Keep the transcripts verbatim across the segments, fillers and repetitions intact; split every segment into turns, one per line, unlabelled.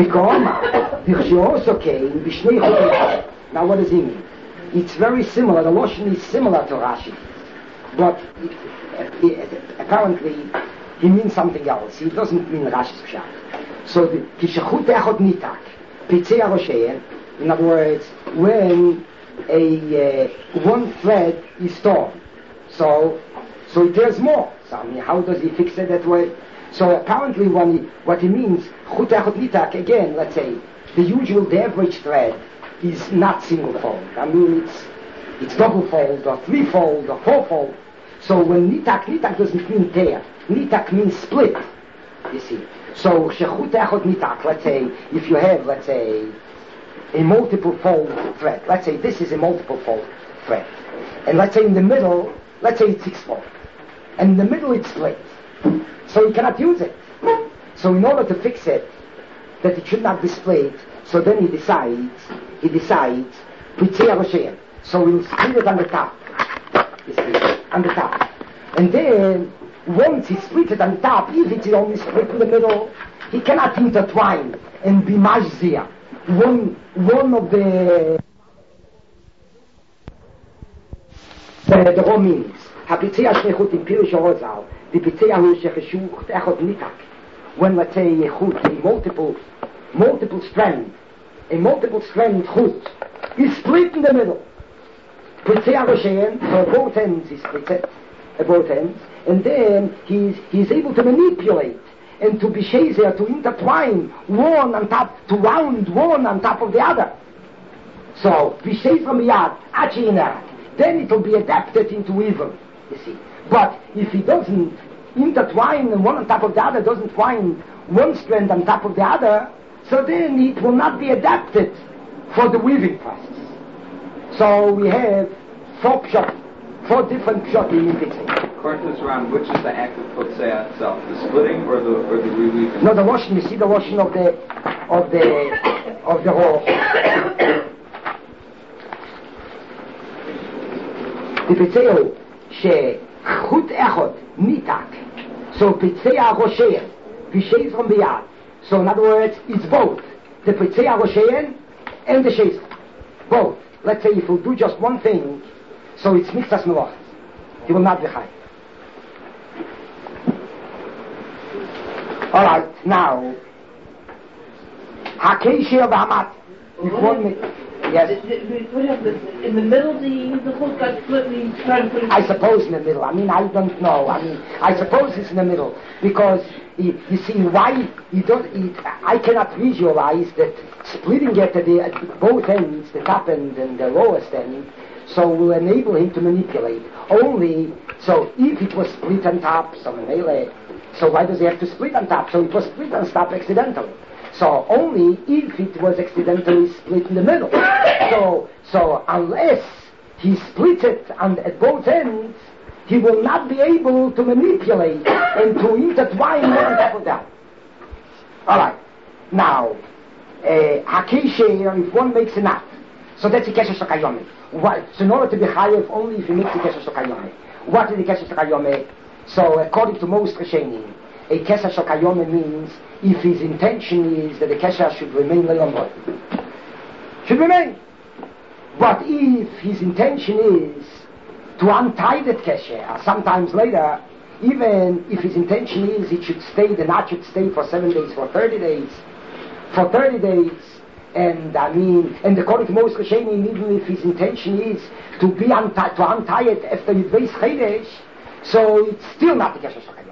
Mikoma, which also came, Bishnei Chodesh. Now what does he mean? It's very similar, the Lashon is similar to Rashi. But it, it, apparently he means something else. He doesn't mean Rashi's Pshat. So the Kishachut Echot Nitak, Pitzei Aroshein, in other words, when a uh, one thread is torn, so so there's more. So I mean, how does he fix it that way? So apparently, when he, what he means, Chut Echot Nitak, again, let's say the usual, the average thread is not single fold. I mean, it's it's double fold or three fold or four fold. So when Nitak, Nitak doesn't mean tear. Nitak means split. You see. So Shechut Echot Nitak. Let's say if you have, let's say, a multiple fold thread. Let's say this is a multiple fold thread. And let's say in the middle, let's say it's six fold. And in the middle it's split. So you cannot use it. So in order to fix it, that it should not be split, so then he decides, he decides, Pitzei Aroshein. So we'll split it on the top. You see, on the top. And then, once he splits it on the top, if it's only split in the middle, he cannot intertwine and be mashzia. One, one of the the, the raw means. HaPitzei HaShnechut in Pirush HaRozal, the Pitzei HaShnechut Echot Nitak. When, let's say, a chut, a multiple, multiple strand, a multiple strand chut, is split in the middle. Pitzei Aroshein, for both ends, he splits it, at both ends, and then he's, he's able to manipulate and to be shazer, to intertwine one on top, to round one on top of the other. So, vishay from yad, achinak, then it will be adapted into evil, you see. But if he doesn't intertwine and one on top of the other, doesn't twine one strand on top of the other, so then it will not be adapted for the weaving process. So we have four pshat, four different pshat in Pitzei.
According to this round, which is the act of Pitzei itself, the splitting or the or the reweaving?
No, the washing. You see the washing of the of the of the rosh. The Pitzei she chut echot nitak. So Pitzei Aroshein, vishay from biyad. So in other words, it's both the Pitzei Aroshein and the shezer, both. Let's say if you do just one thing, so it's mixtas melachas. You will not be high. All right, now Hakeshir Bahamat. If one mi- yes.
In the middle, the the hook got split. And he's trying to put it.
I suppose in the middle. I mean, I don't know. I mean, I suppose it's in the middle because you, you see why you don't. You, I cannot visualize that splitting it at, the, at both ends, the top end and the lowest end, so will enable him to manipulate. Only so if it was split on top, so melee. So why does he have to split on top? So it was split on top accidentally. So only if it was accidentally split in the middle. So so unless he splits it on, at both ends, he will not be able to manipulate and to intertwine one on top of that. All right. Now, Hakesher, if one makes a knot, so that's the Kesher Shakayomi. So in order to be chayev, only if you make the Kesher Shakayomi. What is the Kesher Shakayomi? So according to most Rishonim, a Kesher Shakayomi means if his intention is that the Kesher should remain le'ombod. Should remain. But if his intention is to untie that Kesher, sometimes later, even if his intention is it should stay, the knot should stay for seven days, for thirty days, for thirty days, and I mean, and according to most Rishonim, even if his intention is to be untie, to untie it after Yudveis Chedesh, so it's still not the Kesher Shakayom.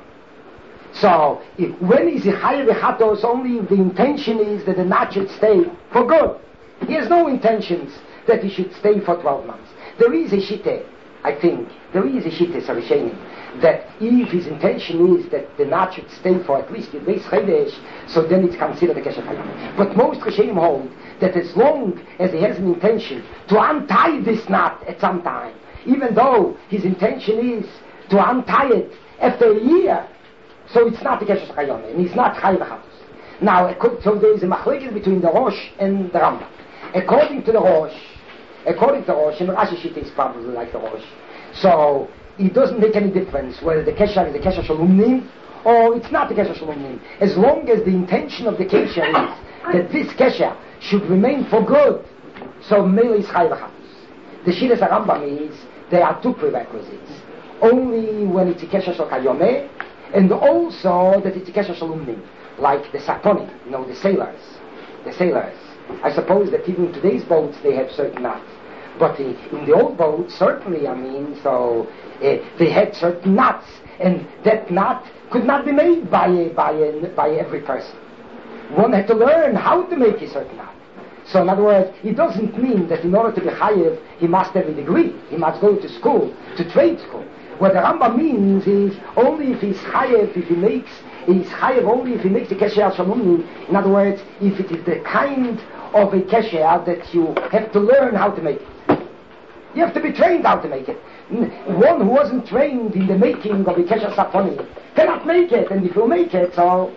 So, if, when is it Chayev Echatos, only if the intention is that the knot should stay for good. He has no intentions that he should stay for twelve months. There is a Shitteh, I think, there is a Shitteh, Rishonim, that if his intention is that the knot should stay for at least Yudveis Chedesh, so then it's considered a Kesher Shakayom. But most Rishonim hold that as long as he has an intention to untie this knot at some time, even though his intention is to untie it after a year, so it's not the Kesher Shakayom, and he's not Chayev Echatos. Now, so there is a machlekes between the Rosh and the Rambam. According to the Rosh, according to the Rosh, and Rashi Shita is probably like the Rosh, so it doesn't make any difference whether the kesher is the kesher shalomnim or it's not the kesher shalomnim. As long as the intention of the kesher is that this kesher should remain for good, so mele is chai v'chatos. The Shiras HaRambam is there are two prerequisites. Only when it's a kesher shal kayomeh, and also that it's a kesher shalomnim, like the saponim, you know, the sailors, the sailors. I suppose that even in today's boats they have certain knots. But uh, in the old boats, certainly, I mean, so uh, they had certain knots, and that knot could not be made by a, by a, by every person. One had to learn how to make a certain knot. So in other words, it doesn't mean that in order to be chayev, he must have a degree. He must go to school, to trade school. What the Rambam means is only if he's chayev, if he makes, he's chayev only if he makes the kesher shalomim. In other words, if it is the kind of a kesher that you have to learn how to make it. You have to be trained how to make it. One who wasn't trained in the making of a kesher saponi cannot make it, and if you make it, so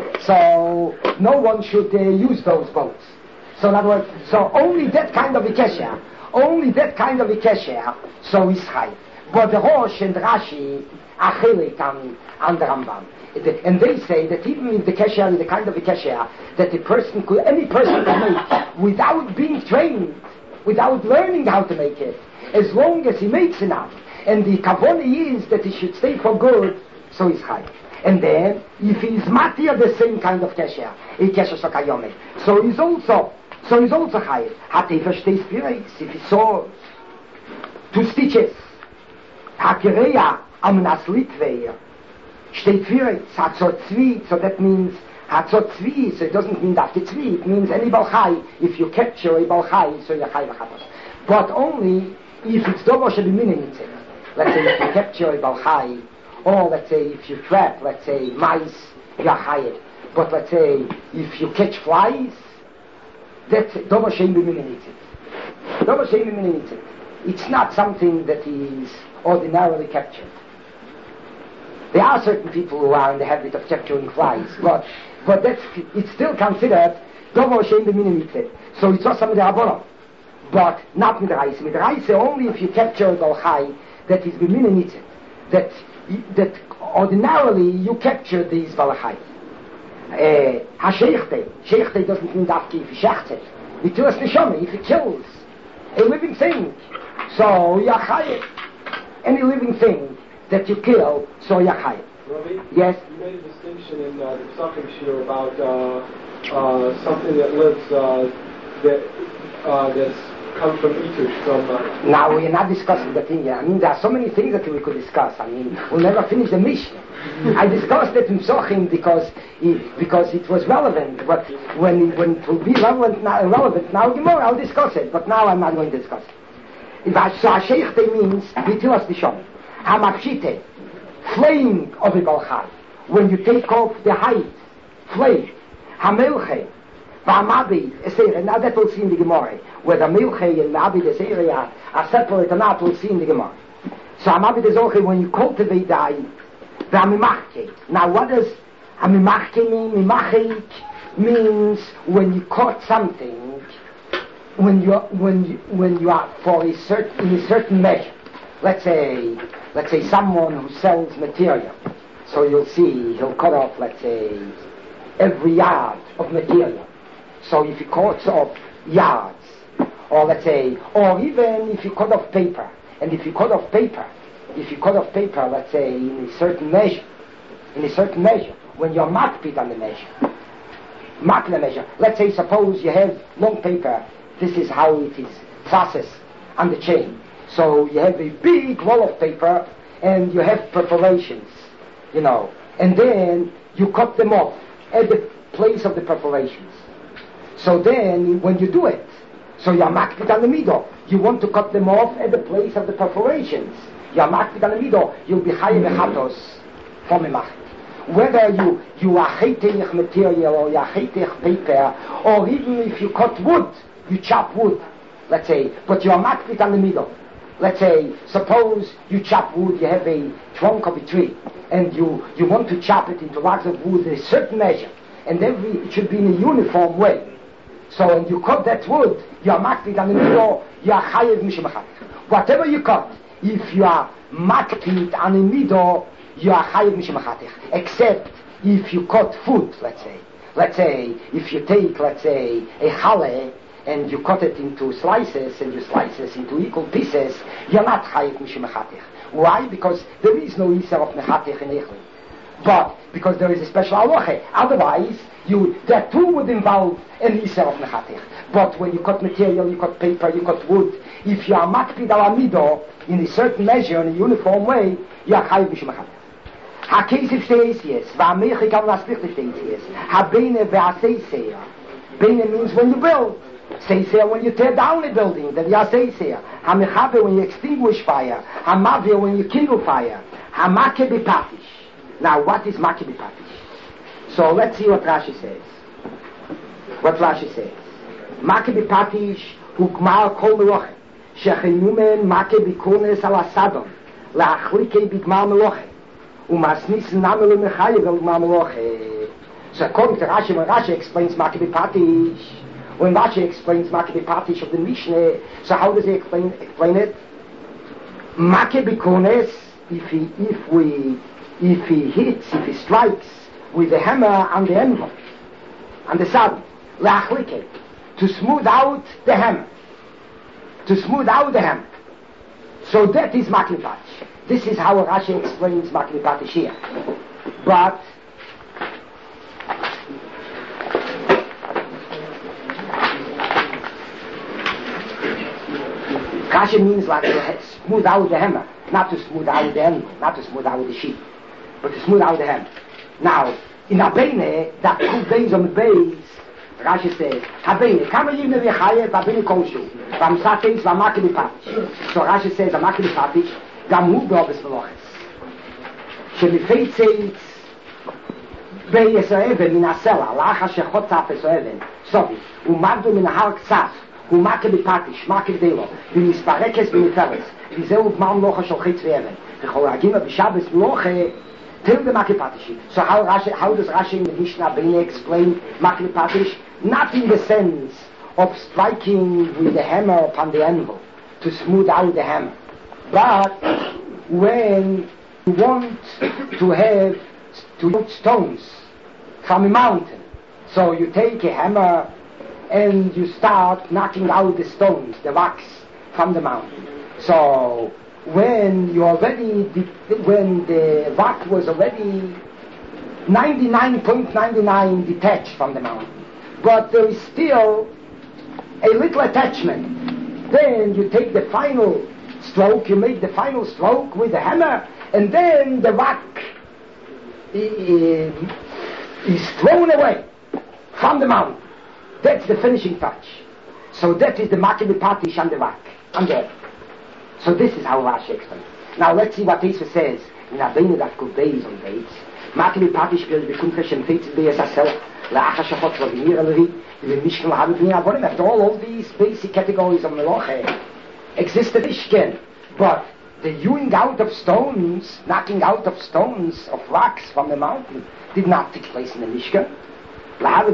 so no one should uh, use those boats. So in other words, so only that kind of a kesher, only that kind of a kesher, so is high. But the Rosh and Rashi are chelik on, on the Rambam. And they say that even if the kesher is the kind of a kesher that a person could, any person can make without being trained, without learning how to make it, as long as he makes enough, and the kavoni is that he should stay for good, so he's high. And then, if he's matir the same kind of kesher, a kesher shakayome, so he's also, so he's also high. Hat he versteht spirits, if he saw two stitches, hakereya am naslitveir, steht spirits, hat so tzvi, so that means hat so tzvi, so it doesn't mean that it's tzvi, it means any balchai, if you capture a balchai, so you're chai v'chatos. But only if it's dovo shebimin in it. Let's say if you capture a balchai, or let's say if you trap, let's say mice, you're chayed. But let's say if you catch flies, that's dovo shebimin in it. Dovo shebimin in it. It's not something that is ordinarily captured. There are certain people who are in the habit of capturing flies, but but that's it's still considered dovo shein b'minimitzet. So it's also with the rabbanon, but not with the raisa. With the raisa only if you capture a balchai that is b'minimitzet, that that ordinarily you capture these balchai. Ha-sheichte, sheichte doesn't mean dafki if he shechtet. It was neshama if he kills a living thing. So yachayet, any living thing that you kill, so yachayet.
Ravi?
Yes?
You made a distinction in uh, the Pesachim Shir about uh, uh, something that lives, uh, that uh, that's come from Itush, from... Uh,
now we are not discussing the thing here. I mean, there are so many things that we could discuss. I mean, we'll never finish the Mishnah. I discussed it in Pesachim because it, because it was relevant, but when, when it will be relevant now, relevant now, Gemara, I'll discuss it, but now I'm not going to discuss it. So ha-sheichte means, bitilas nishom, ha-makshite, flame of a balchai. When you take off the height, flame, ha-melche, va-amabi, esere, now that we'll see in the Gemara, where the melche and amabi, esere are, are separate or not, we'll see in the Gemara. So amabi, ezoche, when you cultivate the height, va-mimachke. Now what does ha-mimachke mean? Mimachik means when you cut something, when you when you when you are for a certain in a certain measure. Let's say let's say someone who sells material. So you'll see he'll cut off, let's say, every yard of material. So if he cuts off yards, or let's say, or even if you cut off paper, and if you cut off paper, if you cut off paper, let's say in a certain measure, in a certain measure, when you're makpid on the measure, mark the measure. Let's say suppose you have long paper. This is how it is processed on the chain. So you have a big roll of paper and you have perforations, you know, and then you cut them off at the place of the perforations. So then when you do it, so you're makpid on the middle, you want to cut them off at the place of the perforations. You're makpid on the middle, you'll be chayev v'chatos from a machit. Whether you, you are chetech material or you are chetech paper, or even if you cut wood, you chop wood, let's say, but you are makpid on the middle. Let's say, suppose you chop wood, you have a trunk of a tree, and you, you want to chop it into logs of wood in a certain measure, and every, it should be in a uniform way. So when you cut that wood, you are makpid on the middle, you are chayev mishum achatich. Whatever you cut, if you are makpid on a mido, you are chayiv mishmachatich. Except if you cut food, let's say. Let's say, if you take, let's say, a chale, and you cut it into slices, and you slice it into equal pieces, you're not chayiv mishmachatich. Why? Because there is no iser of mechatich in Echli. But, because there is a special halacha. Otherwise, you, that too would involve an iser of mechatich. But when you cut material, you cut paper, you cut wood, if you are makpid al amido, in a certain measure, in a uniform way, you are chayiv mishmachatich. HaKesef steht yes, va'ameiche kam naslichte steht yes. HaBeine ve'aseiseya. Beine means when you build. Seiseya when you tear down a building, then you are seiseya. HaMechabe when you extinguish fire. HaMavir when you kindle fire. HaMake b'patish. Now what is make b'patish? So let's see what Rashi says. What Rashi says. Make b'patish hukmar kol melochem. Shechenumen make b'kunes al asadon. La'achlike b'gmar melochem. Umasnis namelu mechayev el mameloche. So according to Rashi, when Rashi explains Maccabee Patish, when Rashi explains Maccabee Patish of the Mishnah, so how does he explain explain it? Maccabee Kones, if he if we if he hits, if he strikes with the hammer on the anvil, on the saddle, la'achlike, to smooth out the hammer, to smooth out the hammer. So that is Maccabee Patish. This is how Rashi explains Maccabee Patish here. But Rashi means like to smooth out the hammer, not to smooth out the anvil, not to smooth out the sheet, but to smooth out the hammer. Now, in Abene, that two days on the base, Rashi says, Abene, kama yivne v'chayev, Abene koshu, v'amsateis v'Maccabee Patish. So Rashi says, Maccabee Patish, גם הוא באובס מלוכס שמפייצת בייס האבן מן הסלע לאחר שחוצף את האבן סובי ומגדו מן ההר קצף הוא Maccabee Patish, Maccabee דילו ומספרקס ונפרס וזהו גמר מלוכה של חץ ואבן וכל הגימה בשבס מלוכה till the Maccabee Patish. So how, Rashi, how does Rashi in the Mishnah Bene explain Maccabee Patish? Not in the sense of striking with the hammer upon the anvil to smooth out the hammer. But when you want to have to put stones from a mountain, so you take a hammer and you start knocking out the stones, the rocks from the mountain. So when you already, when the rock was already ninety-nine point nine nine detached from the mountain, but there is still a little attachment, then you take the final stroke, you make the final stroke with the hammer, and then the rock is thrown away from the mountain. That's the finishing touch. So that is the Maccabee Patish on the rock, on the earth. So this is how Rashi explains. Now let's see what Yisrael says in Abenu that good days on days. Maccabee Patish will be confession faith to be as a cell. After all of these basic categories of Meloche existed Mishkan, but the hewing out of stones, knocking out of stones, of rocks from the mountain, did not take place in the Mishkan. I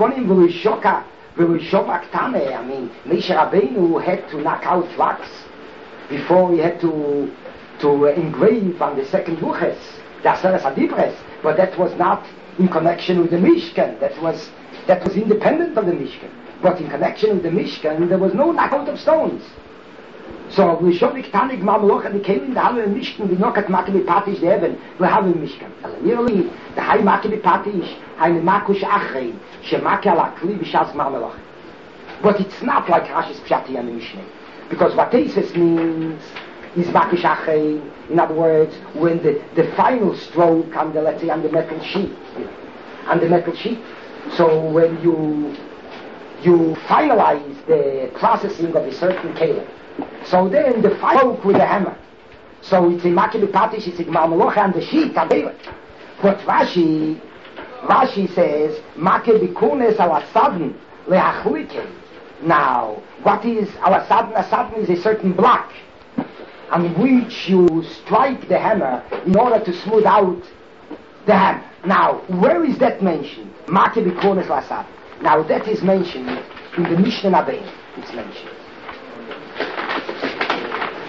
mean, Moshe Rabbeinu had to knock out rocks before he had to to engrave on the second Luches, the Aseres HaDibros, but that was not in connection with the Mishkan. That was that was independent of the Mishkan. But in connection with the Mishkan, there was no knockout of stones. So we show Tanig Mamloch and came in the Halle Mishkan, we knock at Maccabee Patish the heaven, we have a Mishkan. Nearly the high Maccabee Patish, eine Makush Achrein, she Makala Kli Bishas Marmeloch. But it's not like Rashi's Pshati and the Mishnah. Because what Tesis means is Makush Achrein, in other words, when the, the final stroke on the, let's say, on the metal sheet, on the metal sheet. So when you you finalize the processing of a certain kelim, so then the final with the hammer. So it's a Maccabee Patish, it's a Gmar Melocha on the sheet, on the But Rashi, Rashi says, Maccabee Kunes al Asadon le'achlike. Now, what is al Asadon? Asadon is a certain block on which you strike the hammer in order to smooth out the hammer. Now, where is that mentioned? Maccabee Kunes al Asadon. Now, that is mentioned in the Mishnah Nabein. It's mentioned.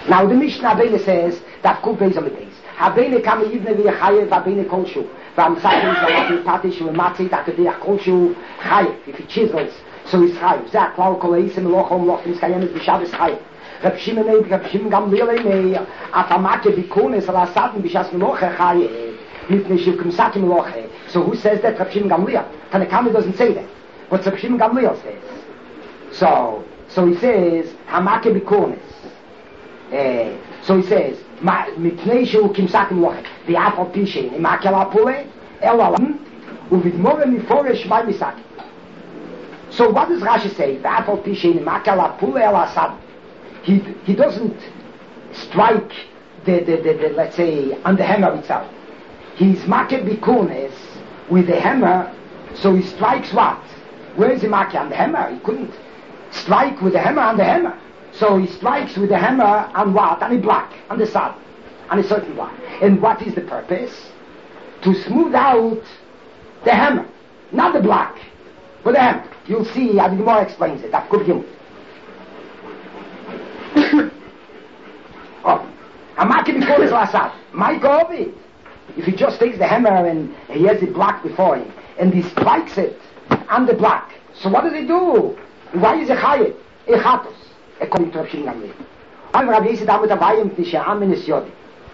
Now the Mishnah Habene says that Kuf Beis on the base. Habene kam yivne v'yechayev Habene kolshu. V'am sakin z'amati patish v'matzi d'akadeach kolshu chayev. If he chisels, so he's chayev. Zeh klau kol eisim lochom lochim skayemet b'shabbos chayev. Reb Shimon Eib, Reb Shimon Gamliel Eimei, Atamake bikunes ala satin b'shas meloche chayev. Mipnei shivkim sakim meloche. So who says that? Reb Shimon Gamliel. Tanakami doesn't say that. But Reb Shimon Gamliel says. So, so he says, Hamake bikunes. Uh, so he says, "Mipnei shehu kimsakim loche v'afal pishin imakel apule el alam uvidmore miforesh by misakim." So what does Rashi say? V'afal pishin imakel apule el asad. He he doesn't strike the, the, the, the let's say on the hammer itself. He's makel bikunes with the hammer. So he strikes what? Where is he makel on the hammer? He couldn't strike with the hammer on the hammer. So he strikes with the hammer on what? On a block, on the side, on a certain block. And what is the purpose? To smooth out the hammer, not the block, but the hammer. You'll see how the Gemara explains it. That could be. Oh, I'm not going to call this last out. My God, if he just takes the hammer and he has the block before him and he strikes it on the block, so what does he do? Why is he chayev? Echatos. According to Reb Shimon Gamliel. I'm Rabbi Yisrael David Avayim Tisha Amin Yodi.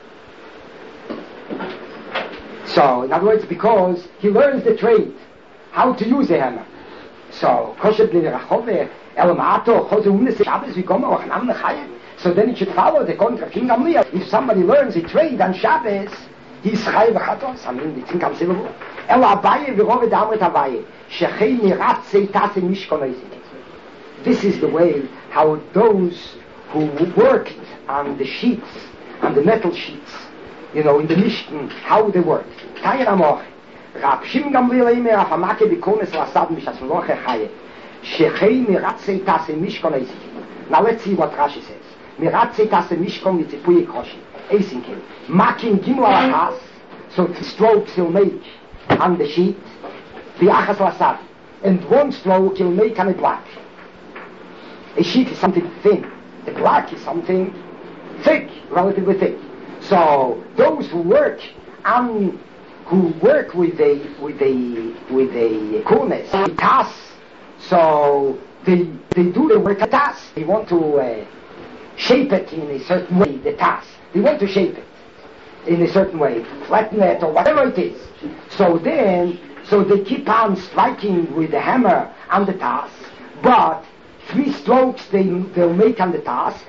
So, in other words, because he learns the trade, how to use a hammer. So, Kosher Bnei Rachove, Elamato, Chose Unes Shabbos, V'Gomer, Ochnam Nechayim. So then it should follow the according to Reb Shimon Gamliel. If somebody learns a trade on Shabbos, he's chayev v'chatos. I mean, it's inconceivable. Ela Abaye v'Rove David Avayim, Shechei Mirat Seitas in Mishkon. This is the way how those who worked on the sheets, on the metal sheets, you know, in the Mishkan, how they worked. Tayir Amoch, Rab Shimon Gamliel Eimer Afamake Bikones Lasadm B'Shasmeloche Chaye, Shechei Miratzei Tase Mishkon Eisikin. Now let's see what Rashi says. Miratzei Tase Mishkon Yitzipui Koshi, Eisikin. Makin Gimel Alachas, so the strokes he'll make on the sheet, V'Achas Lasadm, and one stroke he'll make on a block. A sheet is something thin. The block is something thick, relatively thick. So those who work on, who work with a with a with a cornice, a task. So they they do the work a task. They want to uh, shape it in a certain way. The task. They want to shape it in a certain way, flatten it or whatever it is. So then, so they keep on striking with the hammer on the task, but three strokes they, they'll make on the task.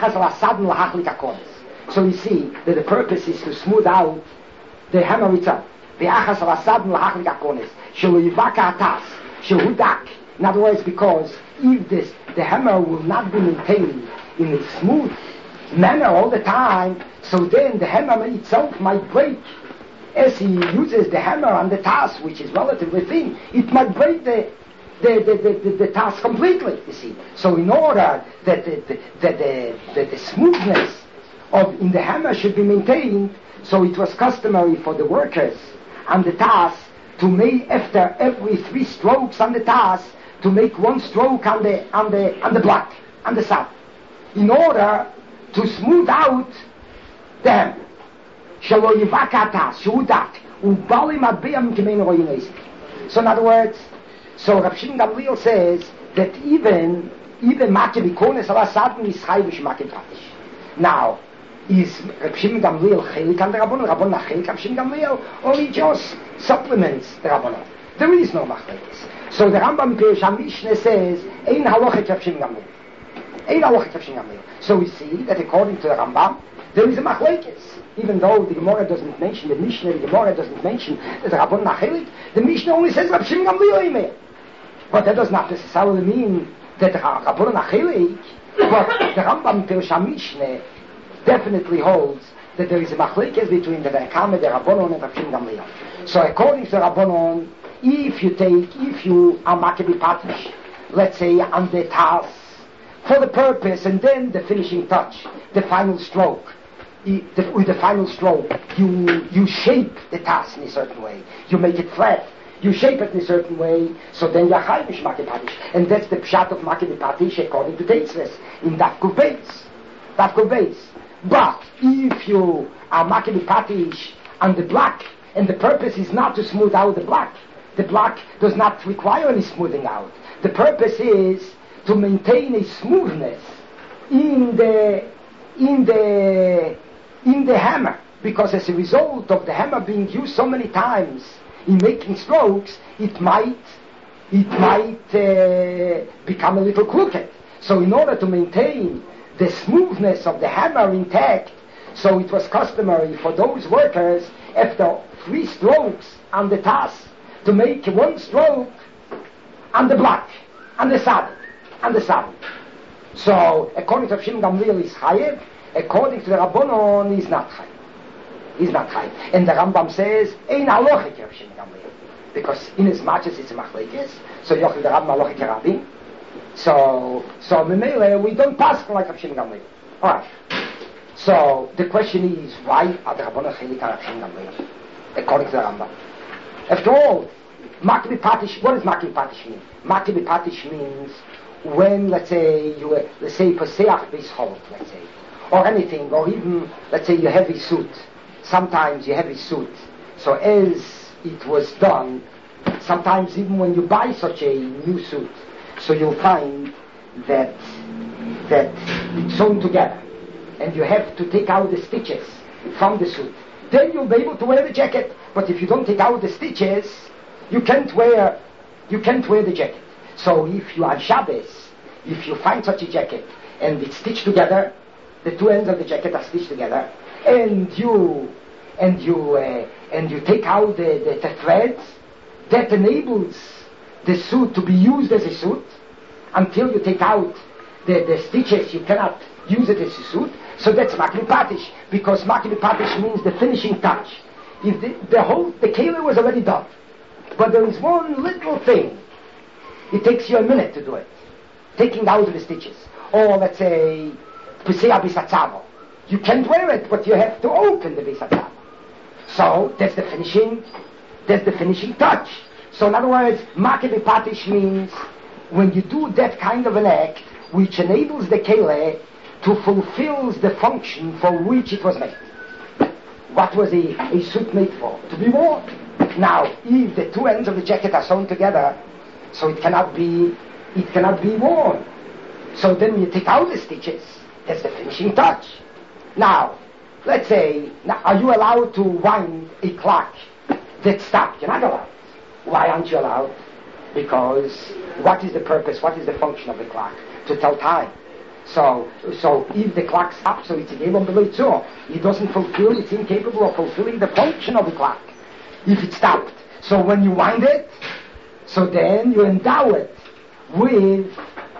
So you see that the purpose is to smooth out the hammer itself. In other words, because if this, the hammer will not be maintained in a smooth manner all the time, so then the hammer itself might break. As he uses the hammer on the task, which is relatively thin, it might break the The, the, the, the, the task completely, you see. So in order that the, the, the, the, the, the smoothness of in the hammer should be maintained, so it was customary for the workers on the task to make after every three strokes on the task to make one stroke on the on the on the block, on the side, in order to smooth out the hammer. So in other words, so Reb Shimon Gamliel says that even even Makel Bikones Ala Sadin is Chayvish Makel Patish. Now, is Reb Shimon Gamliel Chelik on the Rabbanon, Rabbanon Chelik Reb Shimon Gamliel, or he just supplements the Rabbanon? There is no Machlekes. So the Rambam Pirush HaMishneh says, Ein Halochet Reb Shimon Gamliel. Ein Halochet Reb Shimon Gamliel. So we see that according to the Rambam, there is a Machlekes. Even though the Gemara doesn't mention the Mishnah, the Gemara doesn't mention the Rabbanon Chelik, the Mishnah only says Reb Shimon Gamliel Eimer. But that does not necessarily mean that the Rabbanon Achelik, but the Rambam Pirush HaMishneh definitely holds that there is a machlekes between the Rekame, the Rabbanon, and Reb Shimon Gamliel. So according to the Rabbanon, if you take, if you are Makebi Patish, let's say on the task, for the purpose, and then the finishing touch, the final stroke, with the final stroke, you you shape the task in a certain way, you make it flat, you shape it in a certain way, so then you're Chayvish Makebi Patish. And that's the pshat of Makebi Patish according to Teitzves, in Daf Kuf Beis. Daf Kuf Beis. But if you are making patish on the black, and the purpose is not to smooth out the black, the black does not require any smoothing out. The purpose is to maintain a smoothness in the in the in the hammer, because as a result of the hammer being used so many times in making strokes, it might it might uh, become a little crooked. So in order to maintain the smoothness of the hammer intact, so it was customary for those workers, after three strokes on the task, to make one stroke on the block, on the saddle, on the saddle. So according to Shimon Gamliel is chayev, according to the Rabbanon is not chayev. He's not chayev. And the Rambam says, ein halochik of Shimon Gamliel, because in as much as it's a machlekes, so yochel the Rambam halochik rabbi. So, so Memele, we don't pass like Rav Shimon Gamliel. Alright. So, the question is, why are the Rabbanon chelik on Rav Shimon Gamliel? According to the Rambam. After all, Makli Patish, what does Makli Patish mean? Makli Patish means when, let's say, you, uh, let's say, Paseach Bishol, let's say, or anything, or even, let's say, you have a suit. Sometimes you have a suit. So as it was done, sometimes even when you buy such a new suit, so you'll find that that it's sewn together, and you have to take out the stitches from the suit. Then you'll be able to wear the jacket. But if you don't take out the stitches, you can't wear you can't wear the jacket. So if you are Shabbos, if you find such a jacket and it's stitched together, the two ends of the jacket are stitched together, and you and you uh, and you take out the, the, the threads, that enables the suit to be used as a suit. Until you take out the, the stitches, you cannot use it as a suit. So that's makli patish, because makli patish means the finishing touch. If the, the whole the keilah was already done, but there is one little thing, it takes you a minute to do it, taking out the stitches. Or let's say pisea bisatzavo, you can't wear it, but you have to open the bisatzavo. So that's the finishing, that's the finishing touch. So in other words, makli patish means when you do that kind of an act, which enables the keilah to fulfill the function for which it was made. What was a, a suit made for? To be worn. Now, if the two ends of the jacket are sewn together, so it cannot be, it cannot be worn. So then you take out the stitches. That's the finishing touch. Now, let's say, now, are you allowed to wind a clock that stopped? You're not allowed. Why aren't you allowed? Because what is the purpose, what is the function of the clock? To tell time. So, so if the clock stops, so it's a game on the Leitzur. It doesn't fulfill, it's incapable of fulfilling the function of the clock. If it stopped. So when you wind it, so then you endow it with,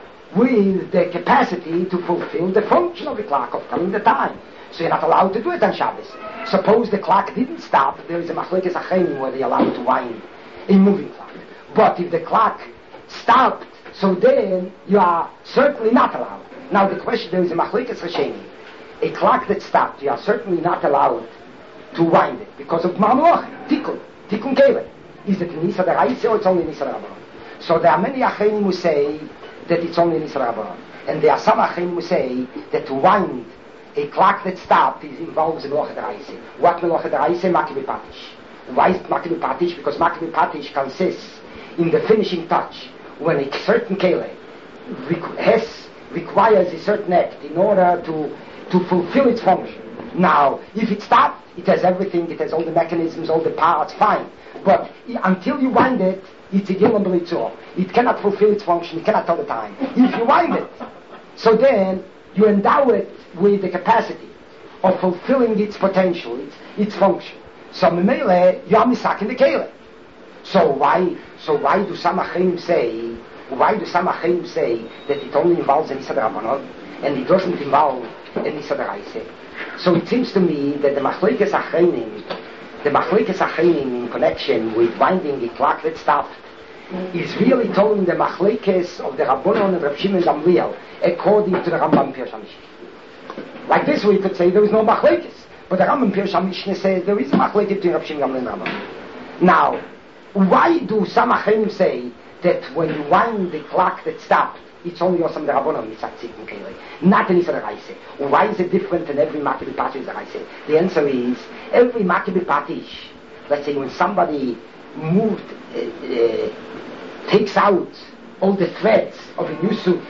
with the capacity to fulfill the function of the clock, of telling the time. So you're not allowed to do it on Shabbos. Suppose the clock didn't stop, there is a machlekes achayim where they allow to wind a moving clock. But if the clock stopped, so then you are certainly not allowed. Now the question, there is a machlekes hashem. A clock that stopped, you are certainly not allowed to wind it because of ma'amloch, tikkun, tikkun keilah. Is it nisa deraisa or it's only nisa rabbanon? So there are many achayim who say that it's only nisa rabbanon, and there are some achayim who say that to wind a clock that stopped is involves melocha deraisa. What melocha deraisa? Makli patish. Why is it makli patish? Because makli patish consists in the finishing touch when a certain keilah requ- has requires a certain act in order to to fulfill its function. Now, if it stopped, it has everything, it has all the mechanisms, all the parts, fine. But i- until you wind it, it's a gilum b'litzor. It cannot fulfill its function, it cannot tell the time. If you wind it, so then you endow it with the capacity of fulfilling its potential, its, its function. So memele, you are misakin the keilah. So why, so why do some achayim say, why do some achayim say that it only involves a nisa d'Rabbanan and it doesn't involve a nisa d'Raisa? So it seems to me that the machlekes achayim, the machlekes achayim in connection with winding a clock that stopped, is really telling the machlekes of the Rabbanon and Rav Shimon Gamliel according to the Rambam Pirush HaMishnah. Like this we could say there is no machlekes, but the Rambam Pirush HaMishnah says there is a machlekes between Rav Shimon Gamliel and Rambam. Now, why do some achayim say that when you wind the clock that stopped, it's only Yosam the Rabbanon Mitzat Tzitkin Kele, not an Isra Reise. Why is it different than every Maccabi Patish Reise? The answer is, every Maccabi Patish, let's say when somebody moved, uh, uh, takes out all the threads of a new suit,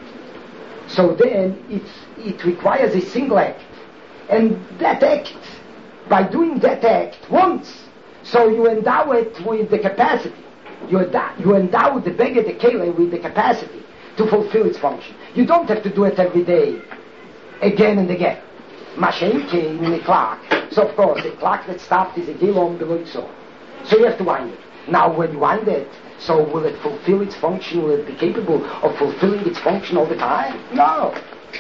so then it's, it requires a single act. And that act, by doing that act once, so you endow it with the capacity. You endow, you endow the beggar, the kele, with the capacity to fulfill its function. You don't have to do it every day, again and again. Mashenke in a clock. So of course, a clock that stopped is a gilom below so. So you have to wind it. Now when you wind it, so will it fulfill its function? Will it be capable of fulfilling its function all the time? No.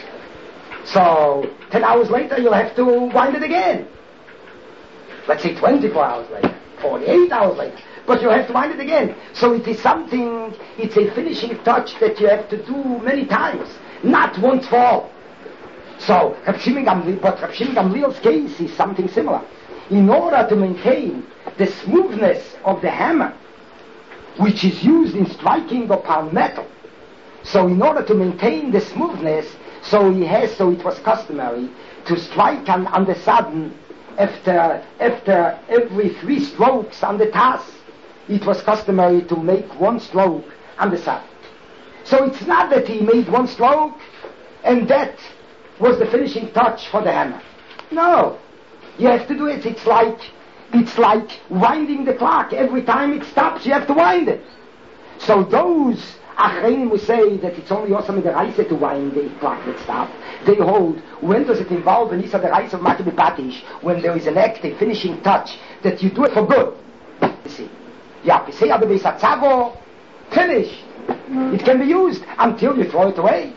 So ten hours later you'll have to wind it again. Let's say twenty-four hours later, forty-eight hours later. But you have to wind it again. So it is something, it's a finishing touch that you have to do many times, not once for all. So, Reb Shimon Gamliel, but Reb Shimon Gamliel's case is something similar. In order to maintain the smoothness of the hammer, which is used in striking upon metal, so in order to maintain the smoothness, so he has, so it was customary to strike on, on the sudden after, after every three strokes on the task. It was customary to make one stroke on the side. So it's not that he made one stroke and that was the finishing touch for the hammer. No. You have to do it. It's like, it's like winding the clock. Every time it stops, you have to wind it. So those Achreinim who say that it's only also with the Reise to wind the clock that stopped, they hold, when does it involve an Isa the Reise of Maccabi Patish, when there is an act, a finishing touch, that you do it for good. You see. Yeah, you say other base atzago, finished. Mm. It can be used until you throw it away.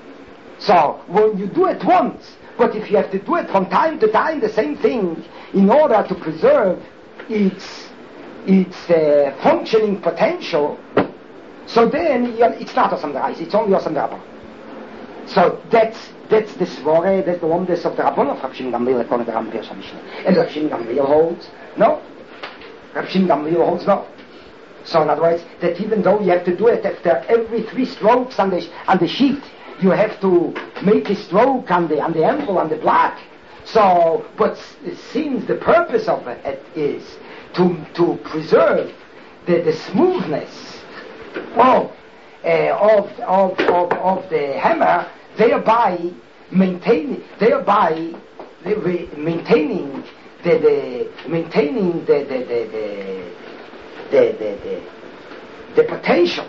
So when you do it once, but if you have to do it from time to time, the same thing, in order to preserve its its uh, functioning potential, so then it's not Osam Derais, it's only Osam Rabban. So that's that's the svore, that's the wonders of the Rabban of Reb Shimon Gamliel according to Rambam Pirush HaMishnah. And Reb Shimon Gamliel holds no. Reb Shimon Gamliel holds no. So in other words, that even though you have to do it after every three strokes on the on the sheet, you have to make a stroke on the on the anvil, on the block. So, but since the purpose of it is to to preserve the, the smoothness of, uh, of of of of the hammer, thereby maintaining thereby maintaining the, the maintaining the the the the the, the, the, the potential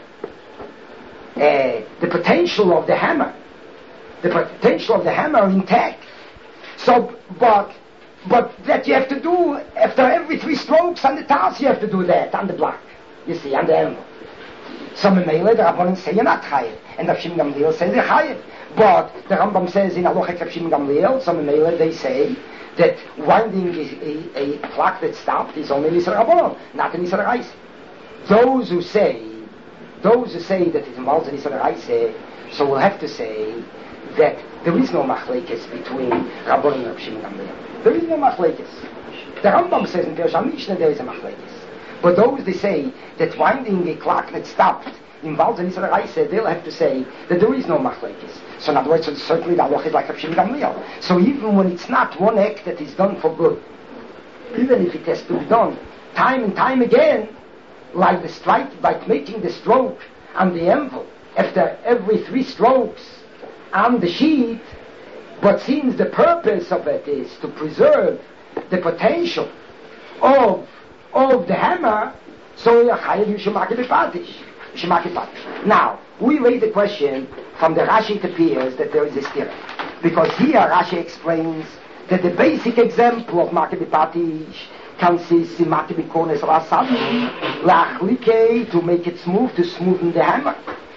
uh, the potential of the hammer the potential of the hammer intact. So, but but that you have to do after every three strokes on the task, you have to do that on the block, you see, on the anvil. Some Mele, the Rabbanim say you're not chayiv, and the Reb Shimon Gamliel says they're chayiv. But the Rambam says in Halachot Reb Shimon Gamliel, some Mele, they say that winding a, a, a clock that stopped is only Nisar Rabbanon, not an Nisar Reise. Those who say, those who say that it involves an Nisar Reise, so we'll have to say that there is no machlekes between Rabbanon and Reb Shimon Gamliel. There is no machlekes. The Rambam says in Pirush HaMishnah there is a machlekes. But those they say that winding a clock that stopped involves an Isra Reise, they'll have to say that there is no machlekes. So in other words, certainly the halach is like Reb Shimon Gamliel. So even when it's not one act that is done for good, even if it has to be done time and time again, like the strike, like making the stroke on the anvil after every three strokes on the sheet, but since the purpose of it is to preserve the potential of of the hammer, so you should make it patish. You should make it patish. Now, we raise the question from the Rashi. It appears that there is a stira, because here Rashi explains that the basic example of Makeh Patish consists in Makeh Kones Rasad Lachlike, to make it smooth, to smoothen the hammer.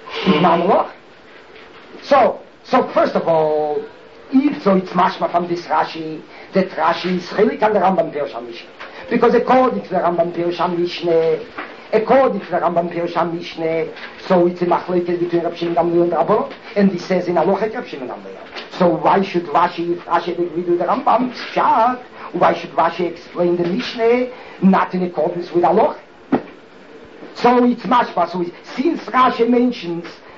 So, so first of all, if so, it's mashma from this Rashi that Rashi is chilik on the Rambam Pirush HaMishnah. Because according to the Rambam Pirush HaMishnah, according to the Rambam Pirush HaMishnah, so it's a machlekes between Reb Shimon Gamliel and Rabbanon, and he says in Halachot Reb Shimon Gamliel. So why should Rashi, if Rashi agreed with the Rambam, Shad, why should Rashi explain the Mishnah not in accordance with Halachah? So it's mashma. So since Rashi mentions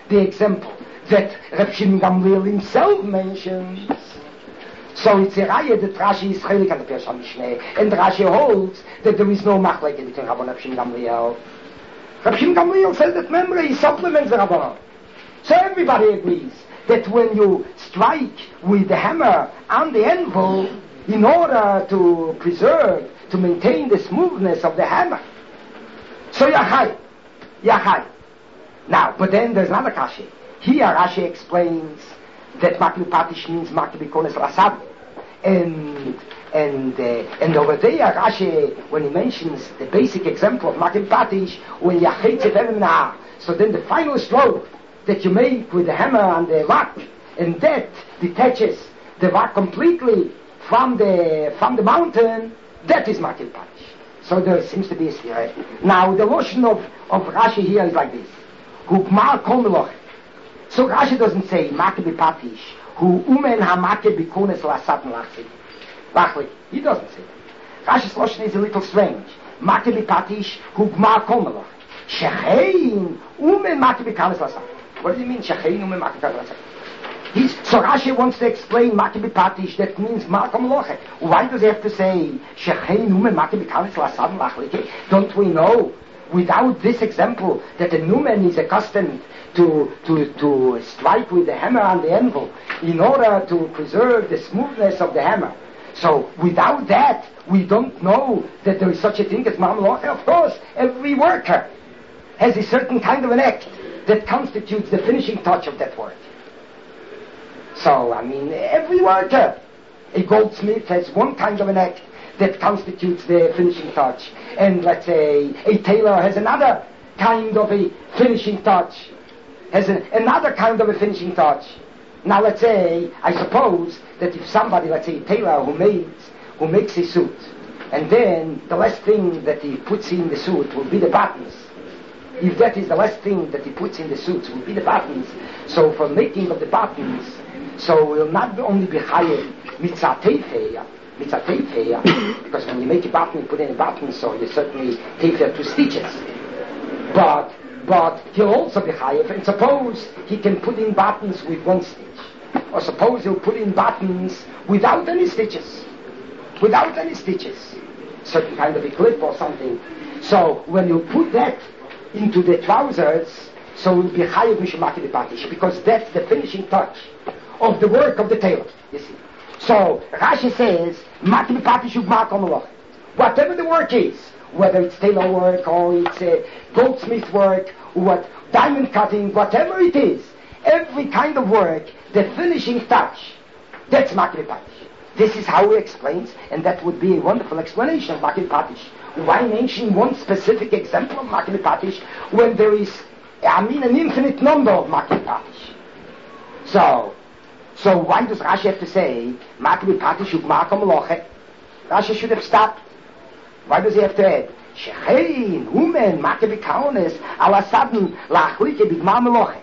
the example that Reb Shimon Gamliel himself mentions. So it's a raya that Rashi is chelik on the Pirush HaMishneh, and Rashi holds that there is no machlek between Rabban Reb Shimon Gamliel. Reb Shimon Gamliel says that memory supplements the Rabbanon. So everybody agrees that when you strike with the hammer on the anvil in order to preserve, to maintain the smoothness of the hammer, so you're high. You're high. Now, but then there's another kashi. Here Rashi explains that Makli Patish means Makli Kones Rasad. And and uh, and over there Rashi, when he mentions the basic example of Makli Patish, when you hate so then the final stroke that you make with the hammer and the rock, and that detaches the rock completely from the from the mountain, that is Makli Patish. So there seems to be a sphere. Now the notion of, of Rashi here is like this. Hukmar Komeloch. So Rashi doesn't say Makli Patish, who umen hamake bikunes lasatan lachlik. Lachlik. He doesn't say that. Rashi's notion is a little strange. Makli Patish, hukmar Komeloch. Shechein umen makli bikunes lasatan. What does it mean, Shechein umen makli bikunes lasatan? He's, so Rashi wants to explain Makli Patish, that means Makom Loche. Why does he have to say Shechein Numen Makli Bikalis Lasan Lachlike? Don't we know, without this example, that the Numen is accustomed to, to, to strike with the hammer on the anvil in order to preserve the smoothness of the hammer. So without that, we don't know that there is such a thing as Makom Loche. Of course, every worker has a certain kind of an act that constitutes the finishing touch of that work. So, I mean, every worker, a goldsmith has one kind of an act that constitutes the finishing touch. And let's say a tailor has another kind of a finishing touch, has a, another kind of a finishing touch. Now let's say, I suppose that if somebody, let's say a tailor who makes, who makes a suit, and then the last thing that he puts in the suit will be the buttons. If that is the last thing that he puts in the suit will be the buttons, so for making of the buttons, so we'll not only be hired mitzvah teifeya, mitzvah teifeya, because when you make a button, you put in a button, so you certainly teifeya two stitches. But, but he'll also be hired, and suppose he can put in buttons with one stitch, or suppose he'll put in buttons without any stitches, without any stitches, certain kind of a clip or something. So when you put that into the trousers, so we'll be hired Mishmakili Patish, because that's the finishing touch of the work of the tailor, you see. So Rashi says, Makli Patish Ugmakom Loch. Whatever the work is, whether it's tailor work or it's uh, goldsmith work, or what diamond cutting, whatever it is, every kind of work, the finishing touch, that's Makli Patish. This is how he explains, and that would be a wonderful explanation of Makli Patish. Why mention one specific example of Makli Patish when there is, I mean, an infinite number of Makli Patish? So, so why does Rashi have to say Makli Patish Ugmakom Loche? Rashi should have stopped. Why does he have to add Shechein Umen Makli Kaunes Alasadn Lachlike Bigmar Meloche?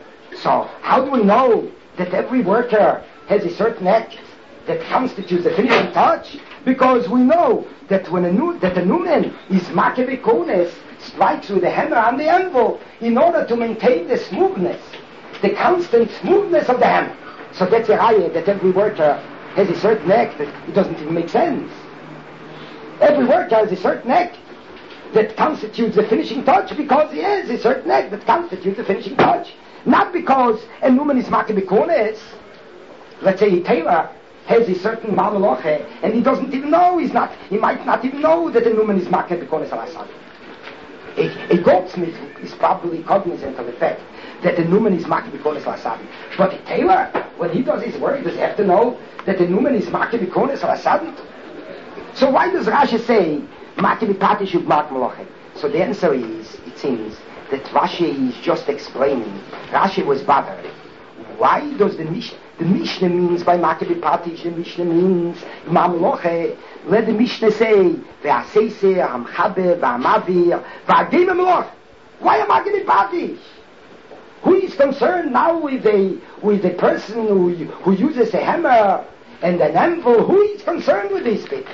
So how do we know that every worker has a certain act that constitutes the finishing touch? Because we know that when a new, that a Numen is Makli Kaunes, strikes with a hammer on the anvil in order to maintain the smoothness, the constant smoothness of the hammer. So that's a raya that every worker has a certain act that it doesn't even make sense. Every worker has a certain act that constitutes the finishing touch because he has a certain act that constitutes the finishing touch. Not because a Numen is Makli Kaunes. Let's say a tailor has a certain Malaloche and he doesn't even know, he's not, he might not even know that a Numen is Makli Kaunes Alasan. A, a goldsmith is probably cognizant of the fact that the Numen is Makli Kaunes Alasan. But a tailor, when he does his work, does he have to know that the Numen is Makli Kaunes Alasan? So why does Rashi say Makli Patish Ugmakom Loche? So the answer is, it seems, that Rashi is just explaining. Rashi was bothered. Why does the Mishnah, the Mishnah means by Makli Patish, the Mishnah means Imam Loche. Let the Mishnah say, Ve'aseiser, Hamchaber, Ve'amavir, Ve'agim Meloch. Why am Makli Patish? Who is concerned now with a with a person who who uses a hammer and an anvil? Who is concerned with these people?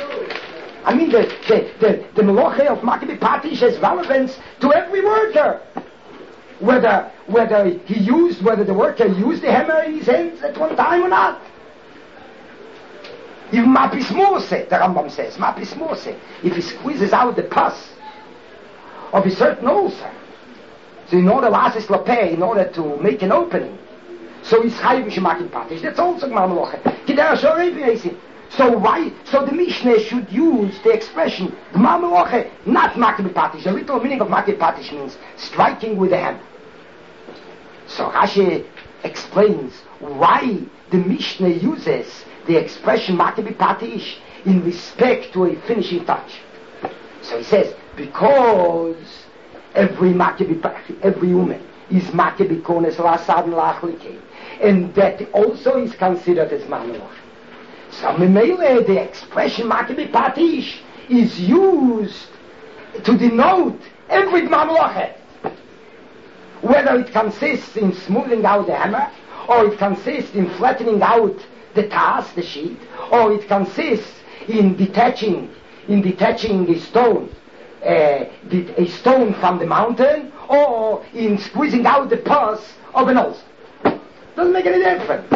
I mean, the the the, the Meloche of Makli Patish has relevance to every worker. whether whether he used, whether the worker used the hammer in his hands at one time or not. Even Mapis Mose, the Rambam says, Mapis Mose, if he squeezes out the pus of a certain ulcer, so in order lasis lapé, in order to make an opening, so he's chayiv shemakim patish. That's also Gmar Meloche. So why? So the Mishnah should use the expression Gmar Meloche, not makim patish. The literal meaning of makim patish means striking with a hammer. So Rashi explains why the Mishnah uses the expression makim patish in respect to a finishing touch. So he says, because every makim, every woman is makim kones la'asad la'achlike, and that also is considered as mamelach. So memele, the expression makim patish is used to denote every mamelach, whether it consists in smoothing out the hammer, or it consists in flattening out the tas, the sheet, or it consists in detaching, in detaching a stone, uh, a stone from the mountain, or in squeezing out the pus of an ulcer. Doesn't make any difference.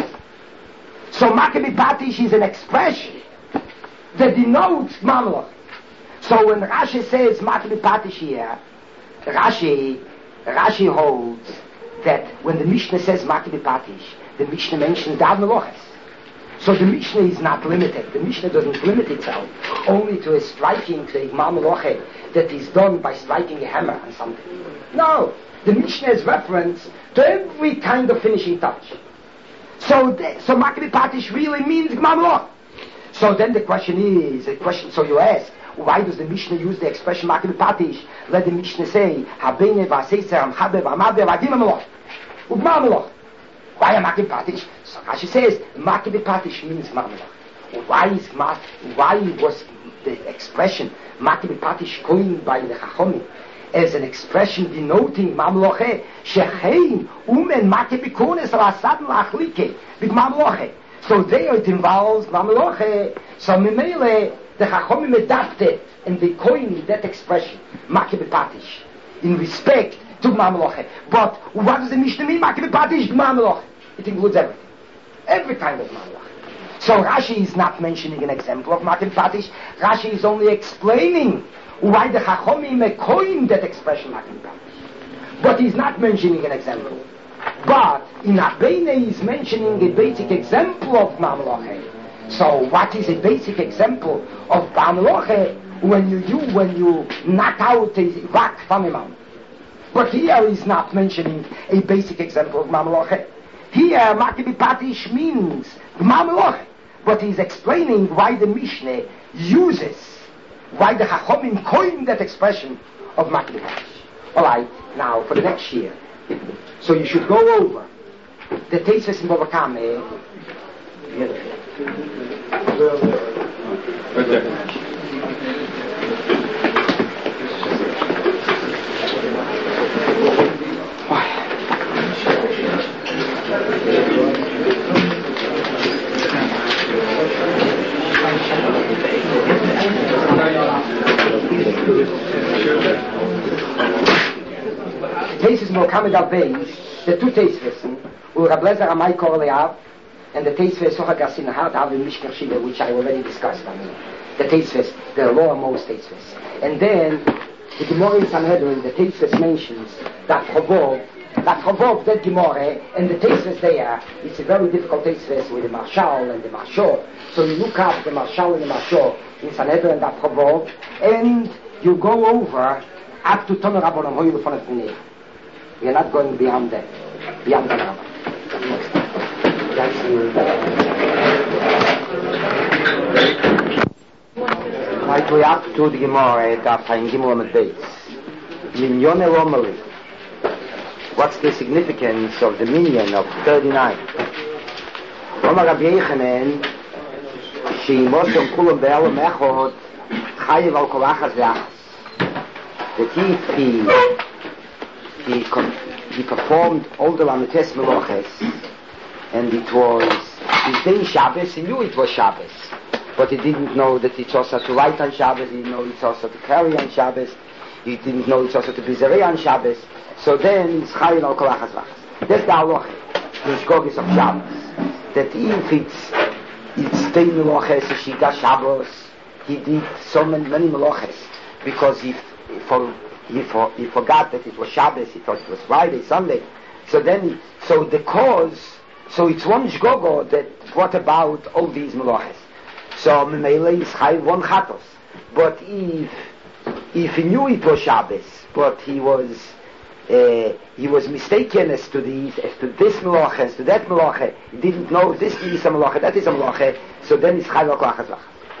So Maccabee Patish is an expression that denotes Mamlech. So when Rashi says Maccabee Patish here, Rashi, Rashi holds that when the Mishnah says Maccabee Patish, the Mishnah mentions Dav Meloches. So the Mishnah is not limited. The Mishnah doesn't limit itself only to a striking, to a Gmar Meloche that is done by striking a hammer on something. No, the Mishnah is reference to every kind of finishing touch. So, the, so Maccabee Patish really means Gmar Meloche. So then the question is, the question. So you ask, why does the Mishnah use the expression Maccabee Patish? Let the Mishnah say, Habene v'aseiser amchabe v'amade v'adim Meloche, Ugmar Meloche. Why a Maccabee Patish? So Rashi says Maccabee Patish means Gmar Meloche. Why is why was the expression Maccabee Patish coined by the Chachomim as an expression denoting Gmar Meloche? Shechein umen Maccabee kones la'asad la'achlike b'Gmar Meloche. So there it involves Gmar Meloche. So Memele the Chachomim adapted and they coined that expression Maccabee Patish in respect to Gmar Meloche. But what does the Mishnah mean? Maccabee Patish Gmar Meloche. It includes everything. Every kind of Gmar Meloche. So Rashi is not mentioning an example of Maccabee Patish. Rashi is only explaining why the Chachomim coined that expression Maccabee Patish. But he's not mentioning an example. But in Abene he's mentioning a basic example of Gmar Meloche. So what is a basic example of Gmar Meloche when you, you when you knock out a rock from a mountain? But here he's not mentioning a basic example of Gmar Meloche. Here Maccabee Patish means Gmar Meloche, but he's explaining why the Mishnah uses, why the Chachomim coined that expression of Maccabee Patish. Alright, now for the next year. So you should go over the Teisves in Bava Kama.
Right there.
Tesis Mokamed Albeis, the two Tesis, Ur Rablezer Amai Korleav, and the Tesis Sochagas in the heart of the Mishkar Shida, which I already discussed. I mean, the Tesis, the lowermost Tesis. And then the Gemara in Sanhedrin, the Tesis mentions that Chovov, that Chovov, that Gemara, and the Tesis there, it's a very difficult Tesis with the Marshal and the Marshal. So you look up the Marshal and the Marshal in Sanhedrin and that Chovov, and you go over up to Tomer Rabbanon Hoylu von Efnei. We are not going beyond that, beyond the Rabbah. Right, we up to the Gemara that in Gimel Amud Beis. Minyone Romali. What's the significance of the minion of thirty-nine? Omar Rabbi Yechanan, Sheimosem Kulam Be'elam Echod, Chayiv Al Kol Achas Ve'achas. That he, he, he, he performed all the Lamites Meloches, and it was his day Shabbos. He knew it was Shabbos, but he didn't know that it's also to write on Shabbos. He didn't know it's also to carry on Shabbos. he didn't know it's also to be Zereya on Shabbos, so then it's Chayin al Kol Achas V'Achas. That's the halacha, the Shgogis of Shabbos, that if it's, it's ten meloches, Shida Shabbos, he did so many, many meloches, because he, for, he, for, he forgot that it was Shabbos, he thought it was Friday, Sunday, so then, he, so the cause, so it's one Shgogo that brought about all these meloches. So Memele is Chayiv one Chatos. But if if he knew it was Shabbos, but he was uh, he was mistaken as to the as to this melacha, as to that melacha, he didn't know this is a melacha, that is a melacha, so then it's Chayiv al Kol Achas V'Achas.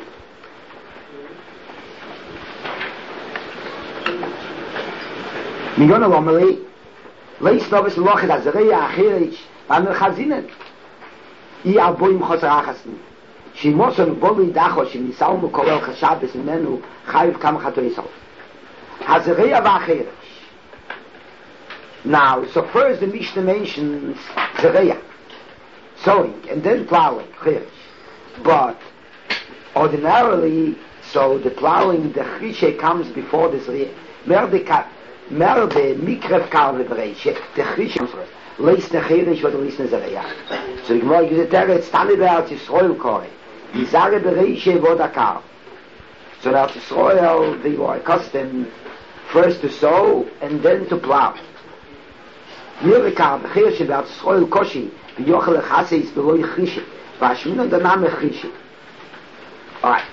Migona Lomeli, Leis Novus Melacha Zazereya Achirich, Amel Chazinen, I Alboim Chosar Achasni. שימושן בולי דחו שניסאו מקורל חשבס ממנו חייב כמה חתו יסוף. הזריה והחרש. Now, so first the Mishnah mentions Zereya, sowing, and then plowing, chirish. But ordinarily, so the plowing, the chishe comes before the Zereya. Mer de mer de mikrev karve bereishe, the chishe comes first. Leis the chirish or the leis the Zereya. So the Gemara gives a teretz, tani be'at Yisroel kore. Die Sage bereishe vodakar. So that Yisroel, they were accustomed first to sow and then to plow. Mirikar, b'chir shebe'at Yisroel koshi, v'yochel echaseis b'loi chishe, v'ashmina danam echishe. Alright.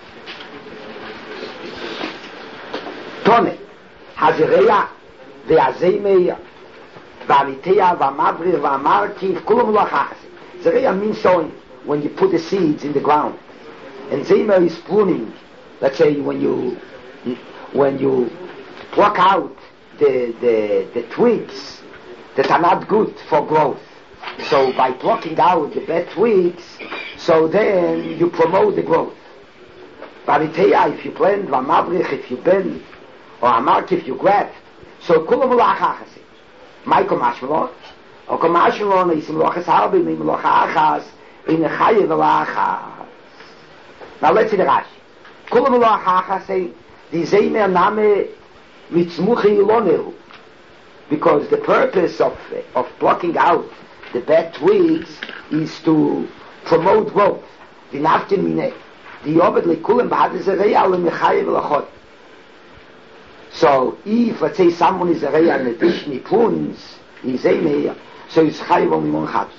Tone, hazereya, ve'azemeya, v'aliteya, v'amabrir, v'amarkiv, kulum lo achase. Zereya means sowing. When you put the seeds in the ground, and Zemer is pruning. Let's say when you when you pluck out the the the twigs that are not good for growth. So by plucking out the bad twigs, so then you promote the growth. Bariteya, if you plant, v'amavrich if you bend, or amark if you graft. So kulam ulachachasi. Michael Mashmalon, or Kamashmalon is imlochas harbi imlochachas. In a chayiv alachas. Now let's see the Rashi. Kulam alachas say the zeimer name mitzmuchi ilonehu, because the purpose of of plucking out the bad twigs is to promote growth. The naftin mine the obed lekulam b'had zereya lemechayiv alachot. So if let's say someone is a zereya in addition he prunes he's zeimer, so it's chayiv only one chatos.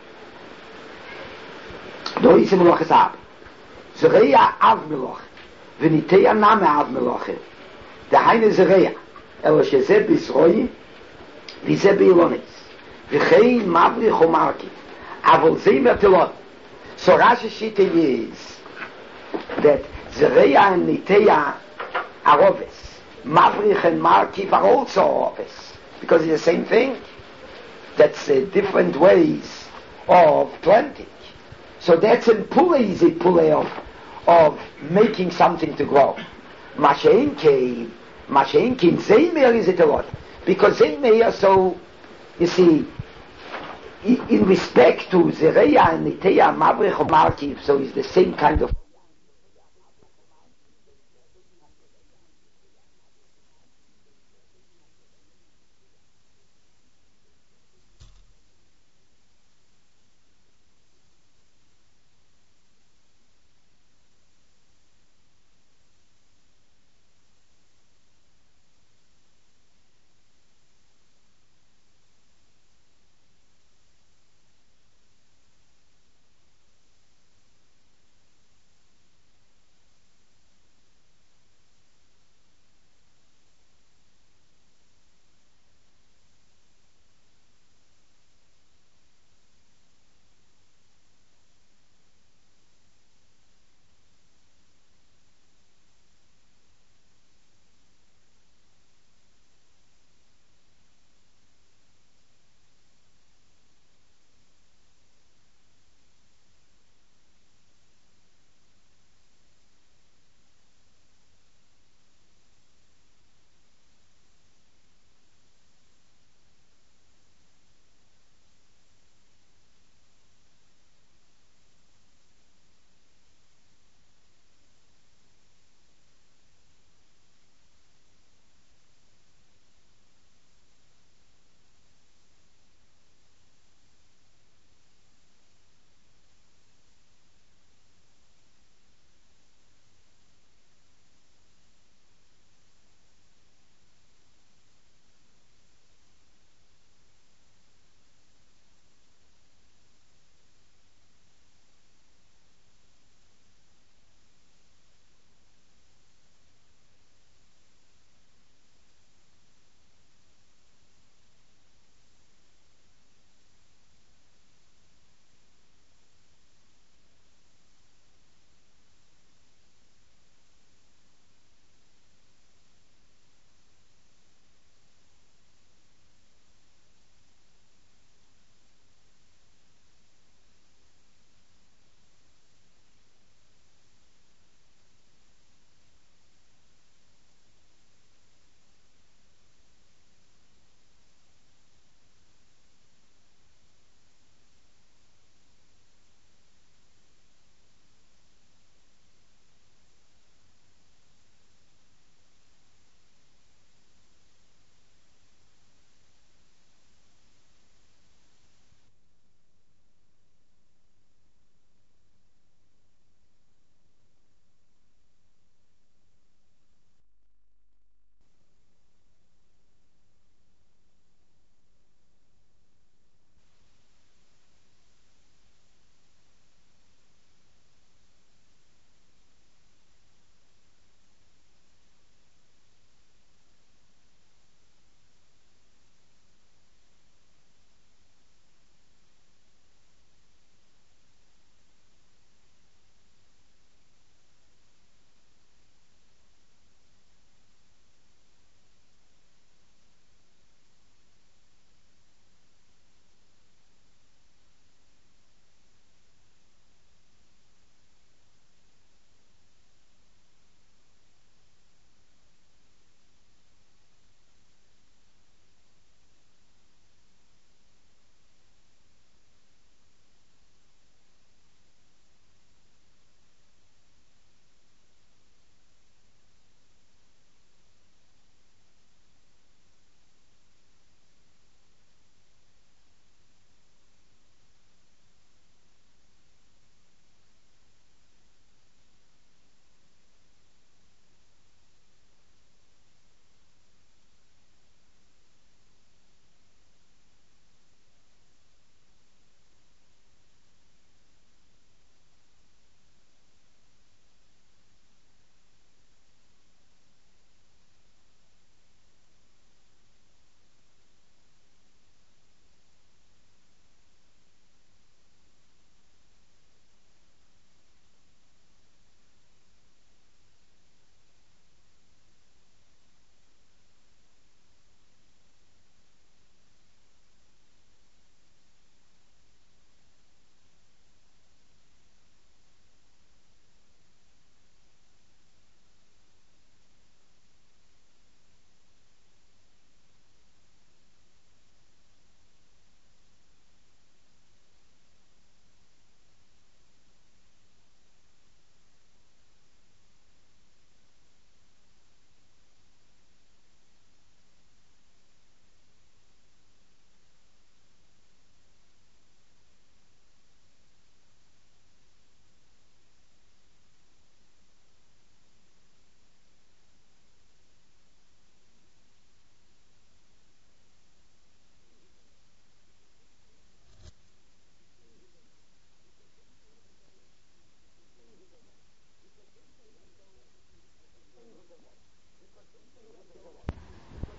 Do is im loch sab. Zereya av meloch. V'niteya name av meloch. The heine zereya. Elo sheze bisroi, v'ze beilonis. V'chein mavri chomarki. Avol zei mertelot. So Rashi Shita is that zereya and niteya are obvious. Mavrich and markiv are also obvious. Because it's the same thing. That's uh, different ways of planting. So that's in pule is a pule of, of making something to grow. Masheinke, Masheinke, Zeimer is it a lot. Because Zeimer, so, you see, in respect to Zereya and Niteya, Mavrech or Markiv, so it's the same kind of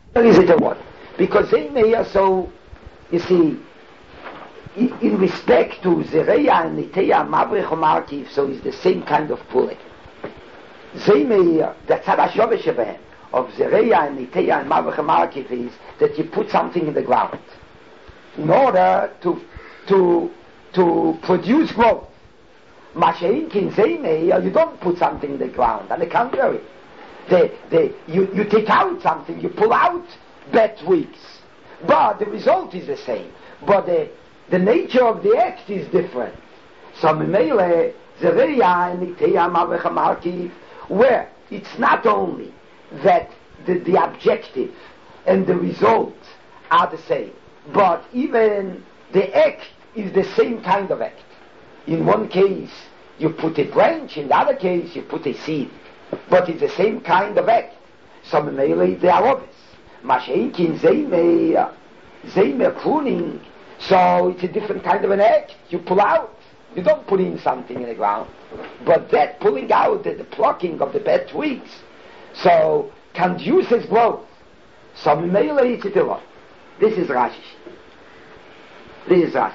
is it a what? Because they may so, you see, in, in respect to Zereya and Niteya, Mavrich or Markiv, so it's the same kind of pulling. They may, the Tzad HaShovesh Shebehem, of Zereya and Niteya and Mavrich and Markiv is that you put something in the ground in order to, to, to produce growth. Mashein kin Zeimei, you don't put something in the ground, on the contrary. The, the, you, you take out something, you pull out bad twigs, but the result is the same. But the, the nature of the act is different. So, Mimele, Zereya and Niteya Mavrich Markiv, where it's not only that the, the objective and the result are the same, but even the act is the same kind of act. In one case, you put a branch, in the other case, you put a seed. But it's the same kind of act. So, Mimele, they are obvious. Masheinkin, Zeimer, Zeimer pruning, so it's a different kind of an act. You pull out. You don't put in something in the ground. But that pulling out, the, the plucking of the bad twigs, so conduces growth. So, Mimele, it's a lot. This is Rashi. This is Rashi.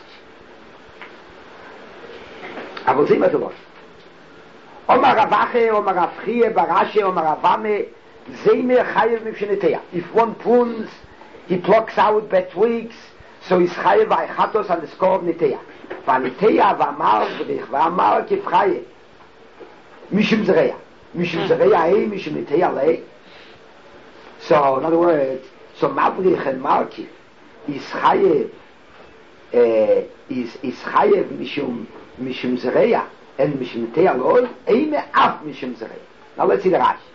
אבל זה מתלוש. אומר רבחה, אומר רבחיה, ברשיה, אומר רבמה, זה מחייב מבשנתיה. If one prunes, he plucks out bad twigs, so he's חייב והאחתוס on the score of נתיה. והנתיה ואמר בריך, ואמר כבחיה. משום זרע. משום זרע היי, משום נתיה לי. So, in other words, so Mavrich and Markiv is chayev, uh, is, is chayev mishum, mishum zereya, and mishum teya loi, eime af mishum zereya. Now let's see the Rashi.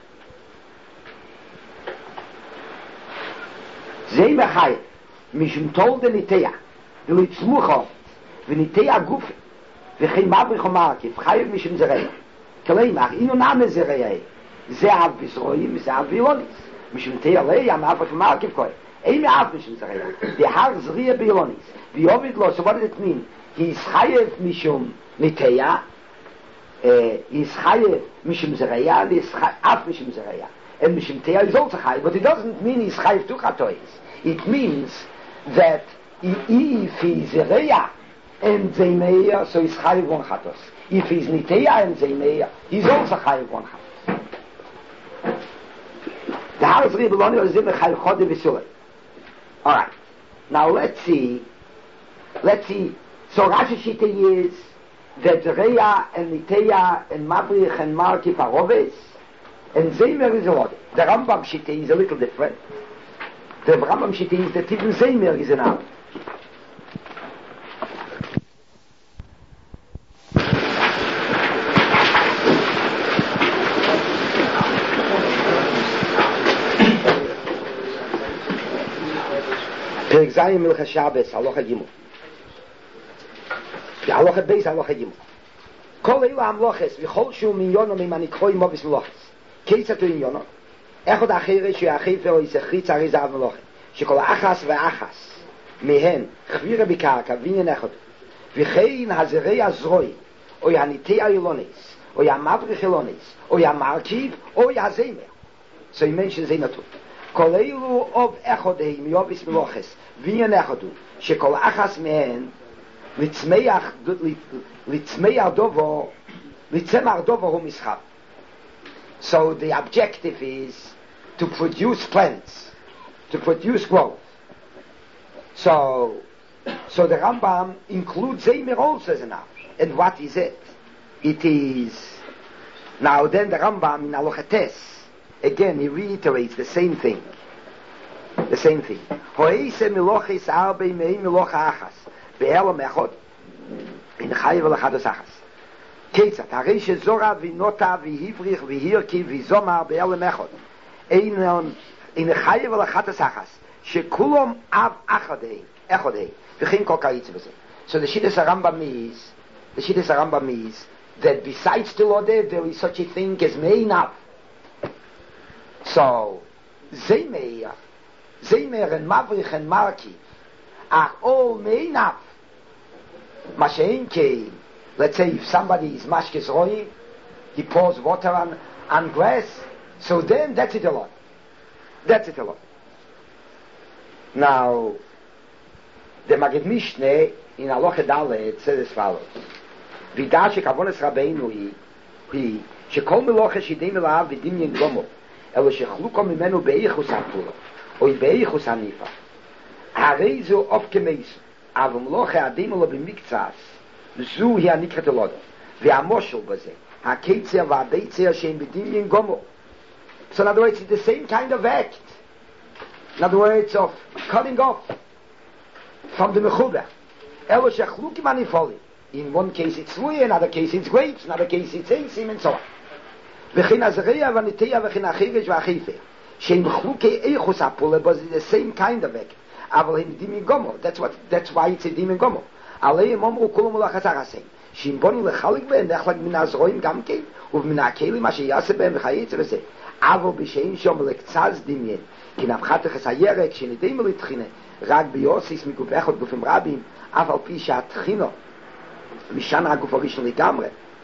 Zei me chayev, mishum tol de niteya, v'litzmucho, v'niteya gufe, v'chei Mavrich and Markiv, chayev mishum zereya. Kaleimach, inu name zereya, ze av bizroim, ze av vilonis. משום תיאלי, המאפר כמרקיב כוי. אין מאף משום זריה. דהר זריה ביולוניס. ויובד לו, so what does it mean? He is חייב משום נטיה, he is חייב משום זריה, he is אף משום זריה. And משום תיה is also חייב, but it doesn't mean he is חייב to chatois. It means that if he is זריה and זיימיה, so he is חייב one chatos. If he is נטיה and זיימיה, he is also חייב one chatos. The house of Rebeloni was in the Chaychode V'Sulei. Alright. Now let's see. Let's see. So Rashi Shita is that Zereya and Niteya and Mavrich and Markiv are Roves, and Zeimer is a lot. The Rambam Shita is a little different. The Rambam Shita is that even Zeimer is an out. פרק זין מלכה שבס, הלוכה גימו. הלוכה בייס, הלוכה גימו. כל אלו המלוכס, וכל שהוא מיונו ממניקחוי מובס מלוכס. כיצתו עניונו? אחד אחרי שהחפר או יסחריץ הרי זהב מלוכה. שכל אחס ואחס מהן חבירה בקרקע ועניין אחד. וכן הזרי הזרוי, או הניטי הילונס, או המבריך הילונס, או המרכיב, או הזמר. So he mentions Zeimer too. כל אלו אוב אחד הם יובס מלוכס ועניין אחד הוא שכל אחס מהן לצמח לצמח דובו לצמח דובו הוא מסחר. So the objective is to produce plants, to produce growth. So so the Rambam includes Zeimer also as enough. And what is it? It is now then the Rambam in Alochates again, he reiterates the same thing. The same thing. Ho'eise milochis arbe mei milocha achas. Be'elo mechot. In chayiv alachados achas. Ketzat. Harei shezora v'nota v'hivrich v'hirki v'zomar be'elo mechot. Ein in chayiv alachados achas. Shekulom av achadei. Echadei. V'chin kol kaitz v'zeh. So the Shittas Rambam is, the Shittas Rambam is, that besides the Lodeh, there is such a thing as meinav. So, Zeimer, Zeimer and Mavrich and Markiv are all made up. Mashenke, let's say if somebody is mashkes roy, he pours water on, on grass, so then that's it a lot. That's it a lot. Now, the Magid Mishneh in Aloche Dalet says as follows: Vida shekavonas Rabbeinu hi, hi shekol meloche shidei melav v'dinyin gomo, elo shechluko mimenu beichus hapula, oi beichus hanifa. Harei zu ofkemeis, avum loche adem lo b'miktsas, zu hi anikret elodo, v'amoshel baze, haketzer v'abeitzer shem b'dinyin gomo. So in other words, it's the same kind of act. In other words, of cutting off from the mechuber. Elo shechlukim hanifoli. In one case it's lui, in another case it's grapes, in another case it's eisim, and so on. V'chin azreya v'niteya v'chin achivesh v'achife. Shem chlukei eichus hapule, but it's the same kind of act. Aval him dimin gomo. That's what. That's why it's a dimin gomo. Aleim omru kulum ulachazarasem. Shem bonu lechalik be'en nechlak min azroim gamkein, u'v'min ha'kelim asher yaseh be'en v'chayetze v'seh. Aval b'sheim shom lektzaz dimyen. Kin avchatech hayerek shenidei melitchine. רק ביוסיס מגובכות גופים רבים, אף על פי שהתחינו משן הגוף הראשון לגמרי,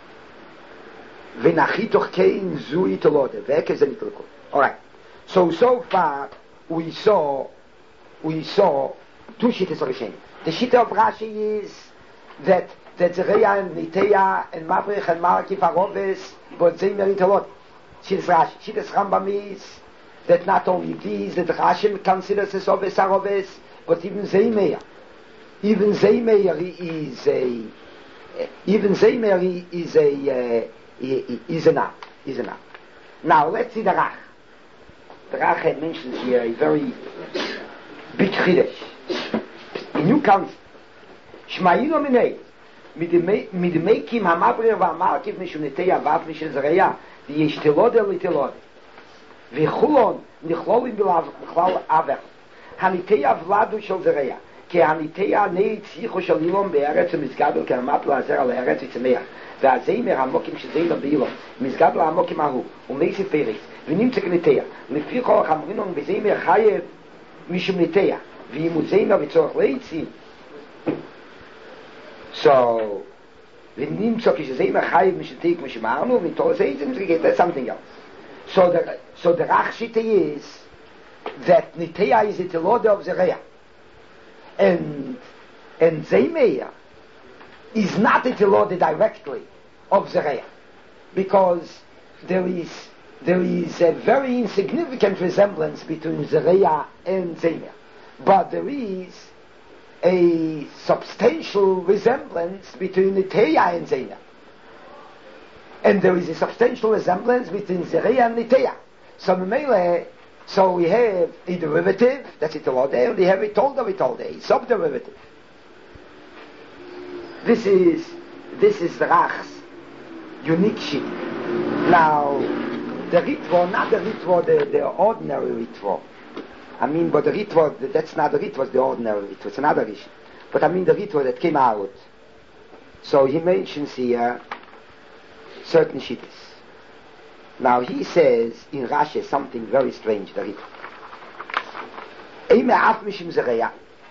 ונחי תוך כן זו יתולודה, ועקב זה נתלקות. Alright, so so far we saw we saw two shittas of Hashem. The shitta of Rashi is that that Zereya and Niteya and Mavrich and Malki Faroves but they are Yitolod. Shittas Rashi. Shittas Rambam is that not only these, that Rashi considers as Oves Aroves, but even Zeimeyer. Even Zeimeyer is a, even Zeimeyer is a, uh, is an up, is an up. Now let's see the Rach. The Rach mentions here a very big Chiddush. A new concept. Shma'inu minei, mit dem Meikim Hamabrir v'Amalkiv mishunetei Avav mishel Zereya, v'yeshtelode l'telode. V'chulon nichlolim b'lal Aver. הניטיה ולדו של זרע, כי הניטיה נהי ציחו של אילום בארץ ומסגדו כרמת לעזר על הארץ וצמח, והזמר המוקים שזמר באילום, מסגדו המוקים ההוא, ומייסי פרס, ונמצא כניטיה, לפי כל החמרינון בזמר חייב משום ניטיה, ואם הוא זמר בצורך ליצים, so, ונמצא כשזמר חייב משום ניטיה כמו שאמרנו, ותור זה זה נתרגע, that's something else. So the, so the rachshite is, that Niteya is the Lord of Zereya, and and Zeimeya is not the Lord directly of Zereya, because there is there is a very insignificant resemblance between Zereya and Zeimeya, but there is a substantial resemblance between Niteya and Zeimeya, and there is a substantial resemblance between Zereya and Niteya. So Memele. So we have a derivative, that's it all there, and we have a told of it all there, a subderivative. This is, this is the Rach's unique sheet. Now, the Ritva, not the Ritva, the, the ordinary Ritva. I mean, but the Ritva, that's not the Ritva, the ordinary Ritva, it's another issue. But I mean the Ritva that came out. So he mentions here certain shittas. Now he says in Rashi something very strange. The Ritva. Eime af mishim zereya.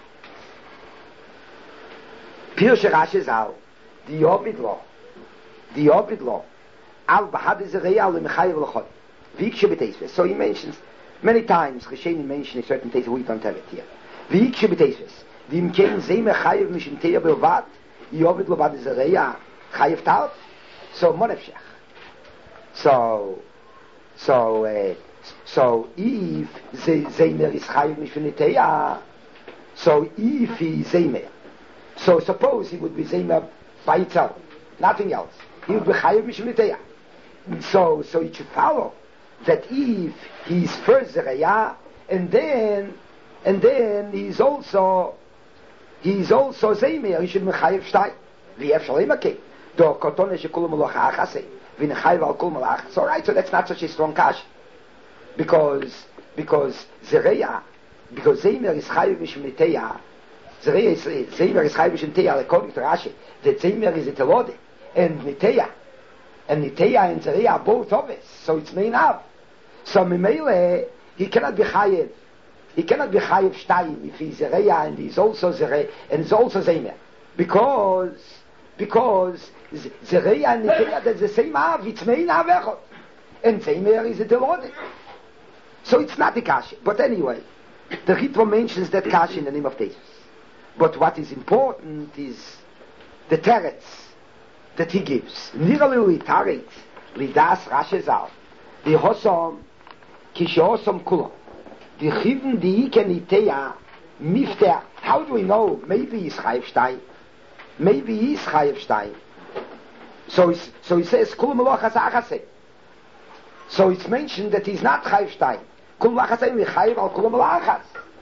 Pirshe Rashi zal, di yobid lo, di yobid lo, al bahad zereya al mechayev l'chod. V'yikshe b'teisves. So he mentions many times. Chesheni mentions a certain case. We don't have it here. V'yikshe b'teisves. V'im kein zei mechayev mishim teya b'ovat. Yobid lo bad zereya chayev tal. So monefshech. So, so, uh, so if Zeimer is chayiv mishv'niteya, so if he is Zeimer, so suppose he would be Zeimer by itself, nothing else, he would be chayiv mishv'niteya. So, so it should follow that if he is first Zereya, and then, and then he is also, he is also Zeimer, he should be chayiv shtay. V'yef shalem akei. Do kotone shekulam alocha achasei. So right, so that's not such a strong kash, because because Zereya, because Zeimer is chayiv mishum niteya, Zereya is Zeimer is chayiv mishum niteya according to Rashi, that Zeimer is a telode and niteya, and niteya and Zereya are both of us, so it's main av. So Mimele he cannot be chayiv, he cannot be chayiv shtayim if he's Zereya and he's also Zereya and he's also Zeimer, because because Zereya and Niteya, that's the same Av, it's main Av Echot. And Zeimer is a Telode. So it's not the Kashi. But anyway, The Ritva mentions that Kasha in the name of Tesis. But what is important is the teretz that he gives. Nirali taret lidas rashezal. The hosom kishosom kulo. The chivn di ikeniteya mifter. How do we know? Maybe he's Chayev Shtayim. Maybe he's Chayev Shtayim. So, it's, so he says kul melachas achase. So it's mentioned that he's not Chayev Shtayim. Kul melachas mi chayev al kul melachas.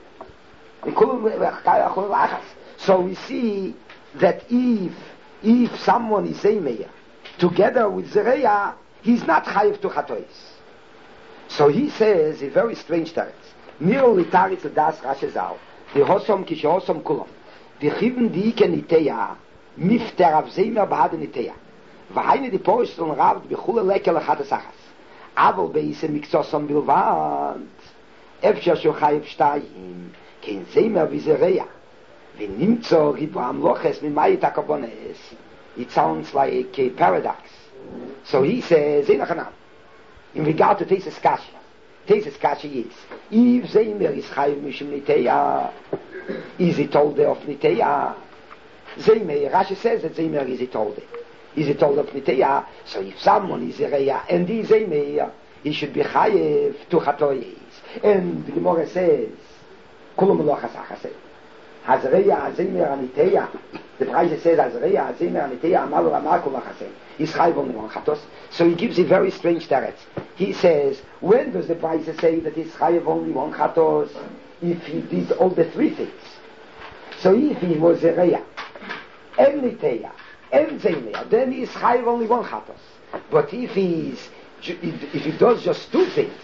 So we see that if if someone is Zeimeya together with Zereya, he's not chayiv to chatois. So he says a very strange teretz. Niro litaritz das rashezal. The hosom kishosom kulom. The chivn di keniteya mifter av Zeimer bahad niteya. V'hayne di post on rav b'chule lekel lechat esachas. Avol beise miksosom bilvand. Efshar sho chayiv shtayim. Kein Zeimer wie Zereya. When nimtzo ribu amloches mimayit akabones, it sounds like a paradox. So he says, in regard to Tesis Kashi, Tesis Kashi is, if Zeimer is chayiv mishum niteya, is it told of niteya? Zeimer, Rashi says that Zeimer is it told. Is it told of niteya? So if someone is Zereya and he is Zeimer, he should be chayiv to chatois. And the Gemara says, kulum lochas achaseh. Hazreya Zeimer Aniteya. The Braise says Hazreya Zeimer Aniteya Amalu Amakul Achaseh. He's chayiv only one chatos. So he gives a very strange teretz. He says, when does the Braise say that he's chayiv only one chatos? If he did all the three things. So if he was Zereya, and Niteya, and Zeimer, then he's chayiv only one chatos. But if he's if he does just two things,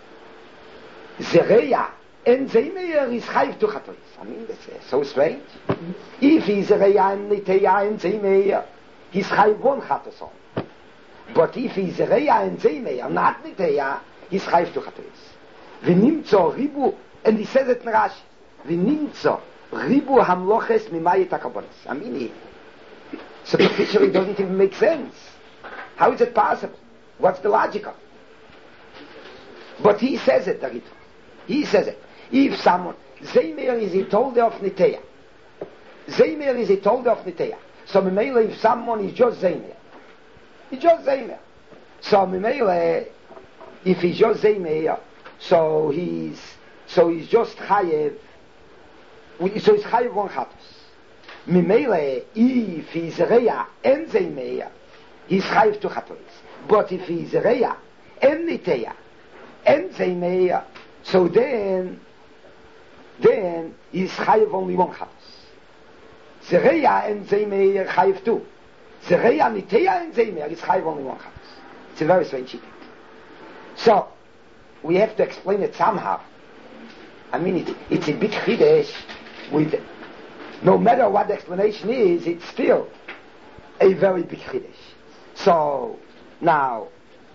Zereya and Zeimer is chayiv to chatois. I mean, that's uh, so strange. Mm-hmm. If he's a Reya and Niteya and Zeimer, he's chayiv one chatos on. But if he's a Reya and Zeimer, not Niteya, he's chayiv to chatois. V'nimtzo ribu, and he says it in Rashi, v'nimtzo ribu hamloches mimayit hakabonis. I mean, he, superficially doesn't even make sense. How is it possible? What's the logic of it? But he says it, the Ritva. He says it. If someone, Zeimer is a tolde of Niteya. Zeimer is a tolde of Niteya. So Mimele, if someone is just Zeimer, he's just Zeimer. So Mimele, if he's just Zeimer, so he's, so he's just Chayev, so he's Chayev one Chatos. Mimele, if he's Reya and Zeimer, he's Chayev two Chatos. But if he's Reya and Niteya and Zeimer, so then, then he's chayiv only one chatos. Zereya and Zeimer chayiv two. Zereya, Niteya and Zeimer is chayiv only one chatos. It's a very strange thing. So, we have to explain it somehow. I mean, it, it's a big chidesh with, no matter what the explanation is, it's still a very big chidesh. So, now,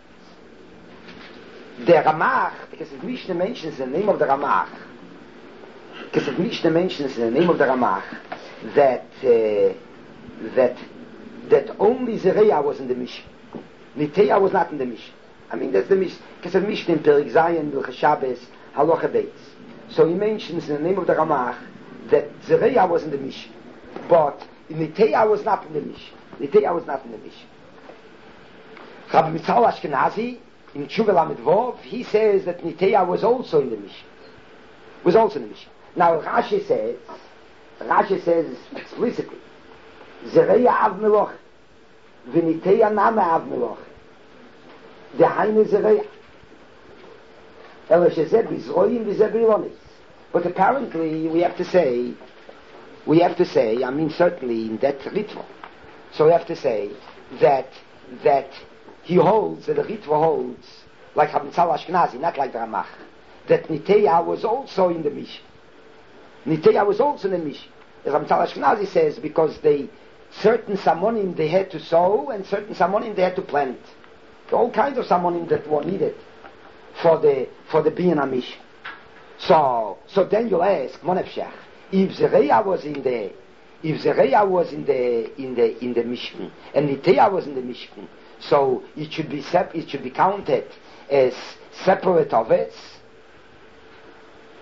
the Ramach, because the Mishnah mentions the name of the Ramach, because the Mishnah mentions the name of the Ramach, that uh, that that only Zereya was in the Mishnah. Niteya was not in the Mishnah. I mean, that's the Mishnah. Because the Mishnah in Perik Zayin, Hilchos Shabbos, Halacha Beis. So he mentions in the name of the Ramach that Zereya was in the Mishnah, but Niteya was not in the Mishnah. Niteya was not in the Mishnah. Rabbi Mitzal Ashkenazi, in Tshuva Lamed Vov, he says that Niteya was also in the Mishnah. Was also in the Mishnah. Now Rashi says, Rashi says explicitly, Zereya Av Meloch, V'Niteya Name Av Meloch. Dehainu Zereya. Ela Shezeh Bizroyim V'Zeh B'ilonis. But apparently we have to say, we have to say, I mean certainly in that Ritva, so we have to say that, that he holds, that the Ritva holds, like Habitzal Ashkenazi, not like the Ramach, that Niteya was also in the Mishnah. Niteya was also in the Mishnah. As Habitzal Ashkenazi says, because they, certain Samonim they had to sow, and certain Samonim they had to plant. All kinds of Samonim that were needed for the, for the being a Mishnah. So, so then you'll ask, Monefshach, if Zereya was in the, if Zereya was in the, in the, in the Mishnah, and Niteya was in the Mishnah, so it should be sep- it should be counted as separate of it,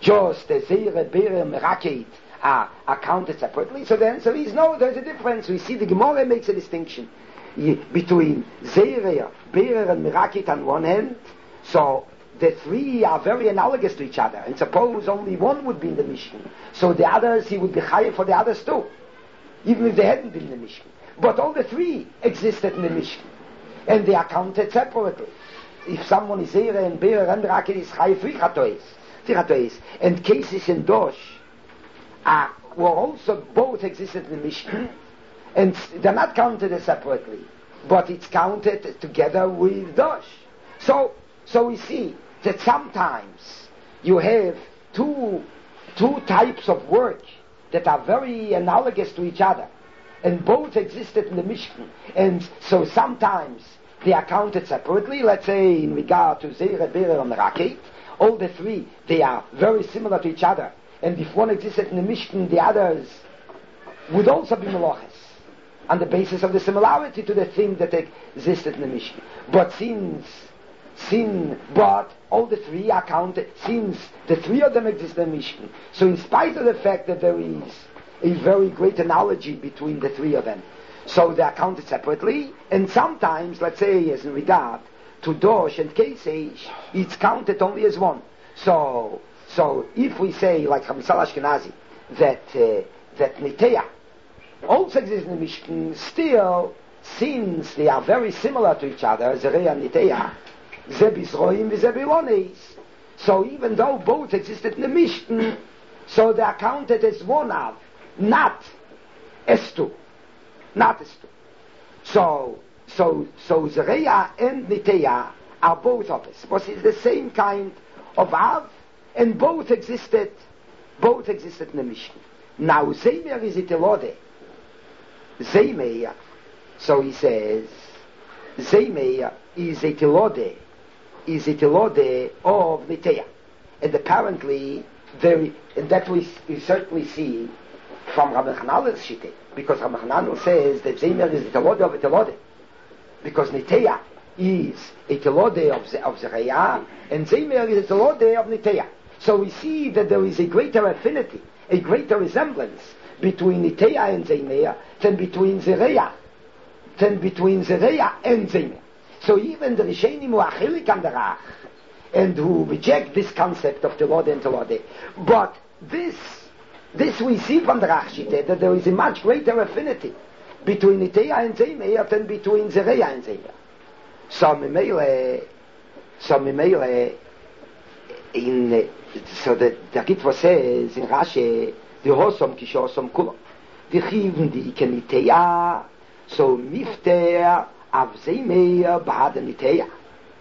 just the Zeire, Beire, Merakeit are, are counted separately. So the answer is no, there's a difference. We see the Gemara makes a distinction between Zeire, Beire, and Merakeit on one hand. So the three are very analogous to each other. And suppose only one would be in the Mishkan. So the others, he would be chayav for the others too, even if they hadn't been in the Mishkan. But all the three existed in the Mishkan. And they are counted separately. If someone is Zeire and Beire and Merakeit, is chayav three chatois. Three chatois. And cases in Dosh are, were also both existed in the Mishkan. And they're not counted as separately, but it's counted together with Dosh. So, so we see that sometimes you have two, two types of work that are very analogous to each other, and both existed in the Mishkan. And so sometimes they are counted separately. Let's say in regard to Zeire, Beire, and Merakeit, all the three, they are very similar to each other. And if one existed in the Mishkan, the others would also be Meloches, on the basis of the similarity to the thing that existed in the Mishkan. But since, since, but all the three are counted, since the three of them exist in the Mishkan, so in spite of the fact that there is a very great analogy between the three of them, so they are counted separately, and sometimes, let's say, as in regard to Dosh and Kesej, it's counted only as one. So, so if we say, like Chamisal Ashkenazi, that, uh, that Niteya also exists in the Mishkan, still, since they are very similar to each other, Zereya and Niteya, Zebizroim and Zebilones, so even though both existed in the Mishkan, so they are counted as one of, not as two. Not as two. So, so, so Zereya and Niteya are both of us, but it's the same kind of Av, and both existed, both existed in the Mishkan. Now, Zeimer is Itelode. Zeimer, so he says, Zeimer is Itelode, is Itelode of Niteya. And apparently, there, and that we, we certainly see from Rabbi Chananel's Shittah, because Rabbi Chananel says that Zeimer is Itelode of Itelode, because Niteya is Itelode of, of Zereya, and Zeimer is Itelode of Niteya. So we see that there is a greater affinity, a greater resemblance between Niteya and Zeimer than between Zereya, than between Zereya and Zeimer. So even the Rishonim who are chilik on the Rach, and who reject this concept of Telode and Telode, but this, this we see from the Rach Shittah, that there is a much greater affinity between Niteya and Zeimer than between Zereya and Zeimer. So Mimele, so Mimele, in, uh, so the, the Ritva says in Rashi, the Hosom Kishosom Kulo, the Chiven the Ikeniteya, so Mifter Av Zeimer Ba'ad Niteya.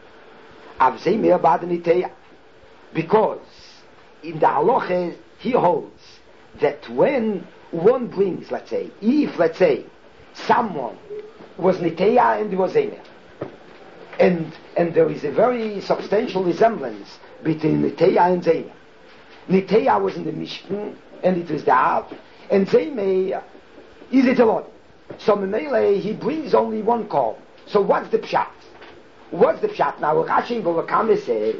Av Zeimer Ba'ad Niteya. Because in the Halacha he holds that when one brings, let's say, if, let's say, someone was Niteya and he was Zeimer, and, and there is a very substantial resemblance between Niteya and Zeimer. Niteya was in the Mishkan, and it was the Av, and Zeimer is it a lot. So Memele, he brings only one call. So what's the pshat? What's the pshat? Now Rashi in Bava Kama says,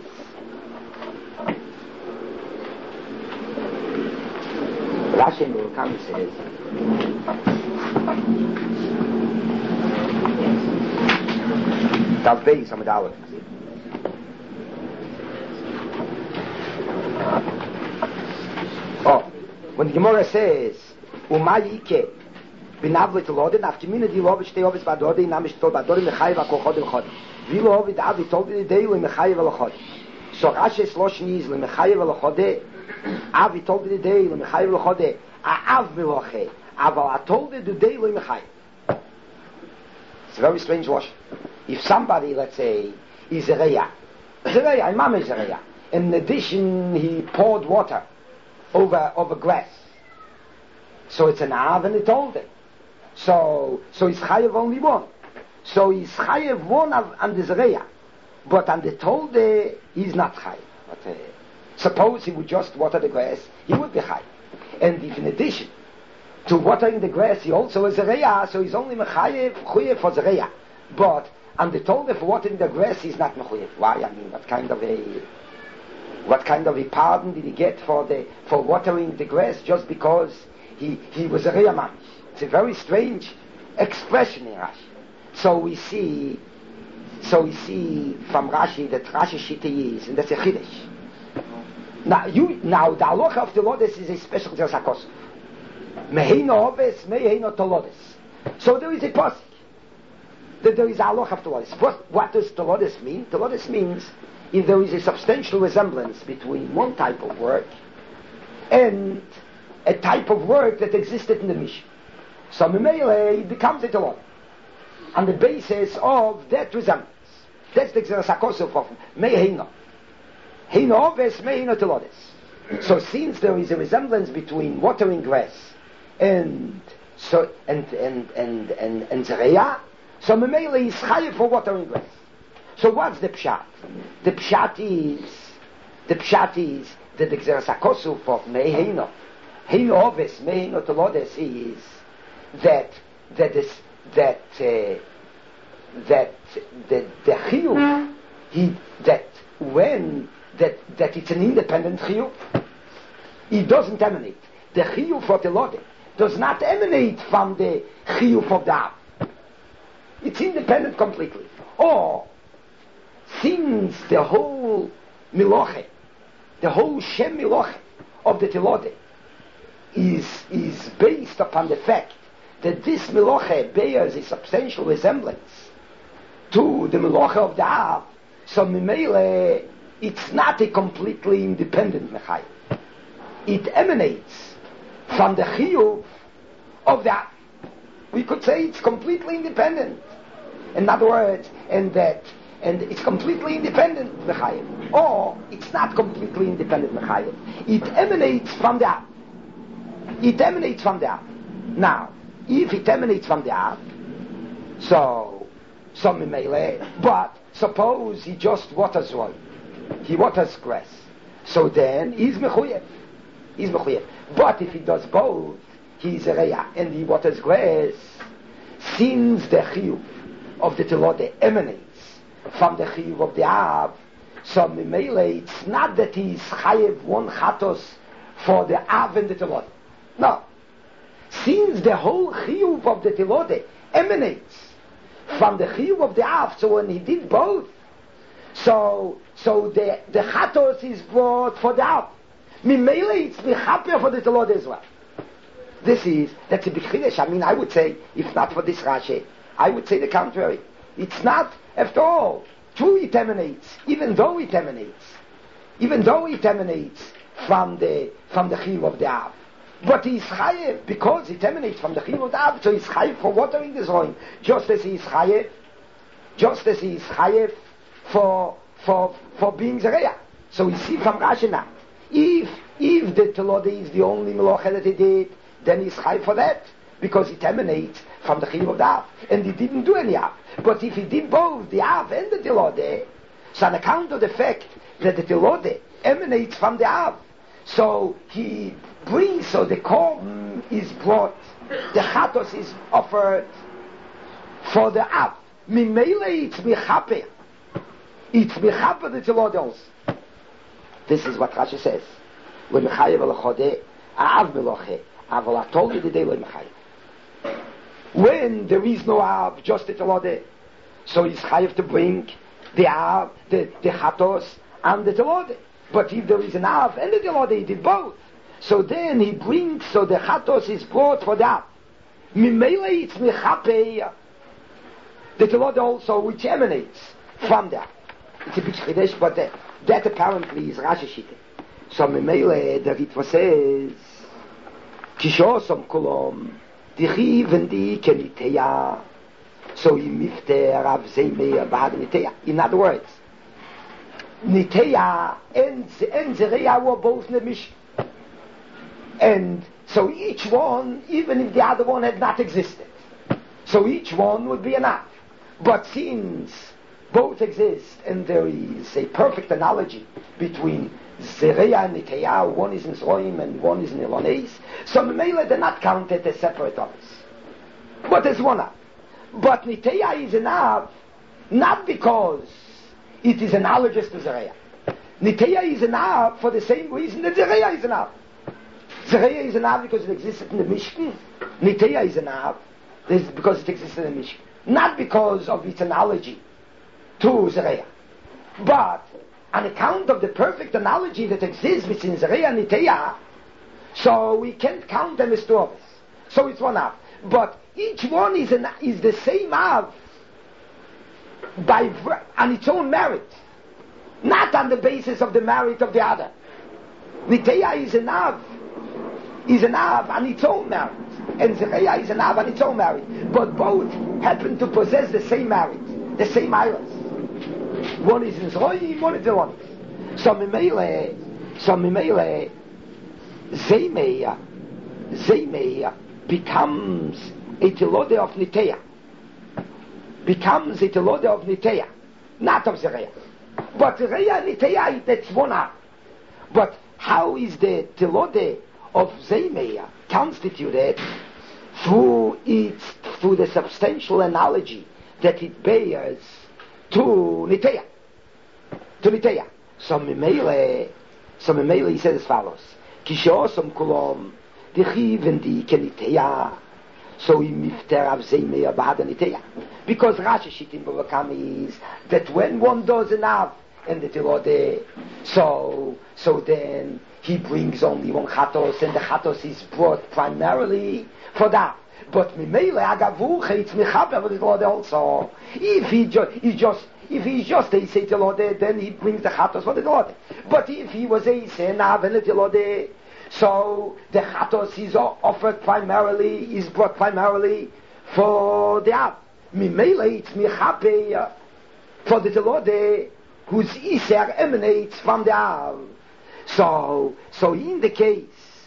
Rashi in Bava Kama says, Tav Beis Amud Aleph. Oh, when the Gemara says, Umayike, Binavle Telode, Naftimina di Lovish Teovis Badode, Namish Tol Badode, Mechai Vakochod Elchod. Vilo Ovid Avi told the day, Mechai Velchod. So Rashi Sloshni is Mechai Velchode, Avi told the day, Mechai Velchode, Av Veloche, Aval told the day, Mechai. It's a very strange wash. If somebody, let's say, is a Reya, Zereya, Imam is a Reya, in addition, he poured water over over grass. So it's an Av and he told it. So so he's chayev only one. So he's chayev one on the Zereya. But on the Tolde, he's not chayev. But uh, suppose he would just water the grass, he would be chayev. And if in addition to watering the grass, he also is Zereya, so he's only mechayev, chuyev for Zereya. But on the Tolde for watering the grass, he's not mechayev. Why? I mean, what kind of a... What kind of a pardon did he get for the for watering the grass just because he he was a real man? It's a very strange expression in Rashi. So we see, so we see from Rashi that Rashi Shita is, and that's a chiddush. Now you now the halacha of the Lodes is a special Zersakosu. Meheino oves, meheino tolodes. So there is a pasuk that there is a halacha of Tolodes. What, what does Tolodes mean? Tolodes means if there is a substantial resemblance between one type of work and a type of work that existed in the Mishnah. So Memele, it becomes a Tolod. On the basis of that resemblance. That's the Xerasakosov of Meheino. Heino oves, meheino Tolodes. So since there is a resemblance between watering grass and so and and and and and Zereya, so Memele is chayav for watering grass. So what's the pshat? The pshat is the pshat is that the Xerasakosuf of Meheino, Heino oves, meheino Tolodes is that that is that uh, that the the chiyuv he that when that that it's an independent chiyuv, it doesn't emanate. The chiyuv for Telode does not emanate from the chiyuv of the Av. It's independent completely. Or since the whole miloche, the whole shem miloche of the Telode is is based upon the fact that this miloche bears a substantial resemblance to the miloche of the Av, so mimele it's not a completely independent mechayim. It emanates from the chiyuv of the Av. We could say it's completely independent. In other words, and that and it's completely independent mechayim, or it's not completely independent mechayim. It emanates from the Av. It emanates from the Av. Now, if it emanates from the Av, so some mele, but suppose he just waters one, he waters grass, so then he's mechuyev, he's mechuyev. But if he does both, he's a reya, and he waters grass, since the chiyuv of the Telode emanates from the chiyuv of the Av, so mele, it's not that he's chayev one chatos for the Av and the Telode. No. Since the whole chiyuv of the Telode emanates from the chiyuv of the Av, so when he did both, so so the the chatos is brought for the Av. Mimele, it's mechaper for the Telode as well. This is that's a big chiddush. I mean, I would say if not for this Rashi, I would say the contrary. It's not after all true. It emanates, even though it emanates, even though it emanates from the from the chiyuv of the Av. But he is chayev because it emanates from the chiyuv of the Av, so he is chayev for watering the zoin, just as he is chayev, just as he is chayev for for for being zereya. So we see from Rashi now, if if the Telode is the only meloche that he did, then he is chayev for that because it emanates from the chiyuv of the Av, and he didn't do any Av. But if he did both the Av and the Telode, so on account of the fact that the Telode emanates from the Av, so he brings, so the korban is brought, the chatos is offered for the Av. Mimele, it's mechaper. It's mechaper the Telode also. This is what Rashi says. When mechayev al chodeh, Av meloche, aval atol the day lo mechayev. When there is no Av, just the Telode, so he's chayev to bring the Av, the, the chatos, and the Telode. But if there is an Av and the Telode, he did both. So then he brings, so the chatos is brought for the Av. Mimele, it's mechaper the Telode also, which emanates from that. It's a bit chiddush, but that, that apparently is Rashi Shita. So Mimele, the Ritva says, Kishosom kolom, dichiv and di keniteya, so he mifter av zeimeir bahad niteya. In other words, Niteya and, and Zereya were both Nemish. And so each one, even if the other one had not existed, so each one would be enough. But since both exist and there is a perfect analogy between Zereya and Niteya, one is in Zoim and one is in Elones, so Memele they're not counted as separate others, but as one up. But Niteya is enough not because it is analogous to Zereya. Niteya is an Av for the same reason that Zereya is an Av. Zereya is an Av because it existed in the Mishkan. Niteya is an Av because it existed in the Mishkan. Not because of its analogy to Zereya. But on account of the perfect analogy that exists between Zereya and Niteya, so we can't count them as two of us. So it's one Av. But each one is, an, is the same Av by, on its own merit. Not on the basis of the merit of the other. Niteya is an Av, is an Av on its own merit, and Zereya is an Av on its own merit. But both happen to possess the same merit, the same iris. One is in Zroim, one is in one. So Mimele, so Mimele, Zemeya, Zemeya becomes a telode of Niteya. Becomes a telode of Niteya, not of Zereya. But Zereya and Niteya, that's one Av. But how is the telode of Zemeya constituted? Through its, through the substantial analogy that it bears to Niteya. To Niteya. So Mimele, so Mimele he says as follows. Kishosam kulom, dichiv and di keniteya. So he mifter av Zemeya b'hada Niteya. Because Rashi Shittim Bavakam is that when one does an Av and the Telode, so, so then he brings only one Chatos, and the Chatos is brought primarily for that. But Mimele Agavuche, it's Mechaber with the Telode also. If he just, he just, if he's just a say Telode, then he brings the Chatos for the Telode. But if he was a say an Av and a Telode, so the Chatos is offered primarily, is brought primarily for the Av. Mimele it's Mechaber for the Telode, whose Iser emanates from the Av. So, so in the case,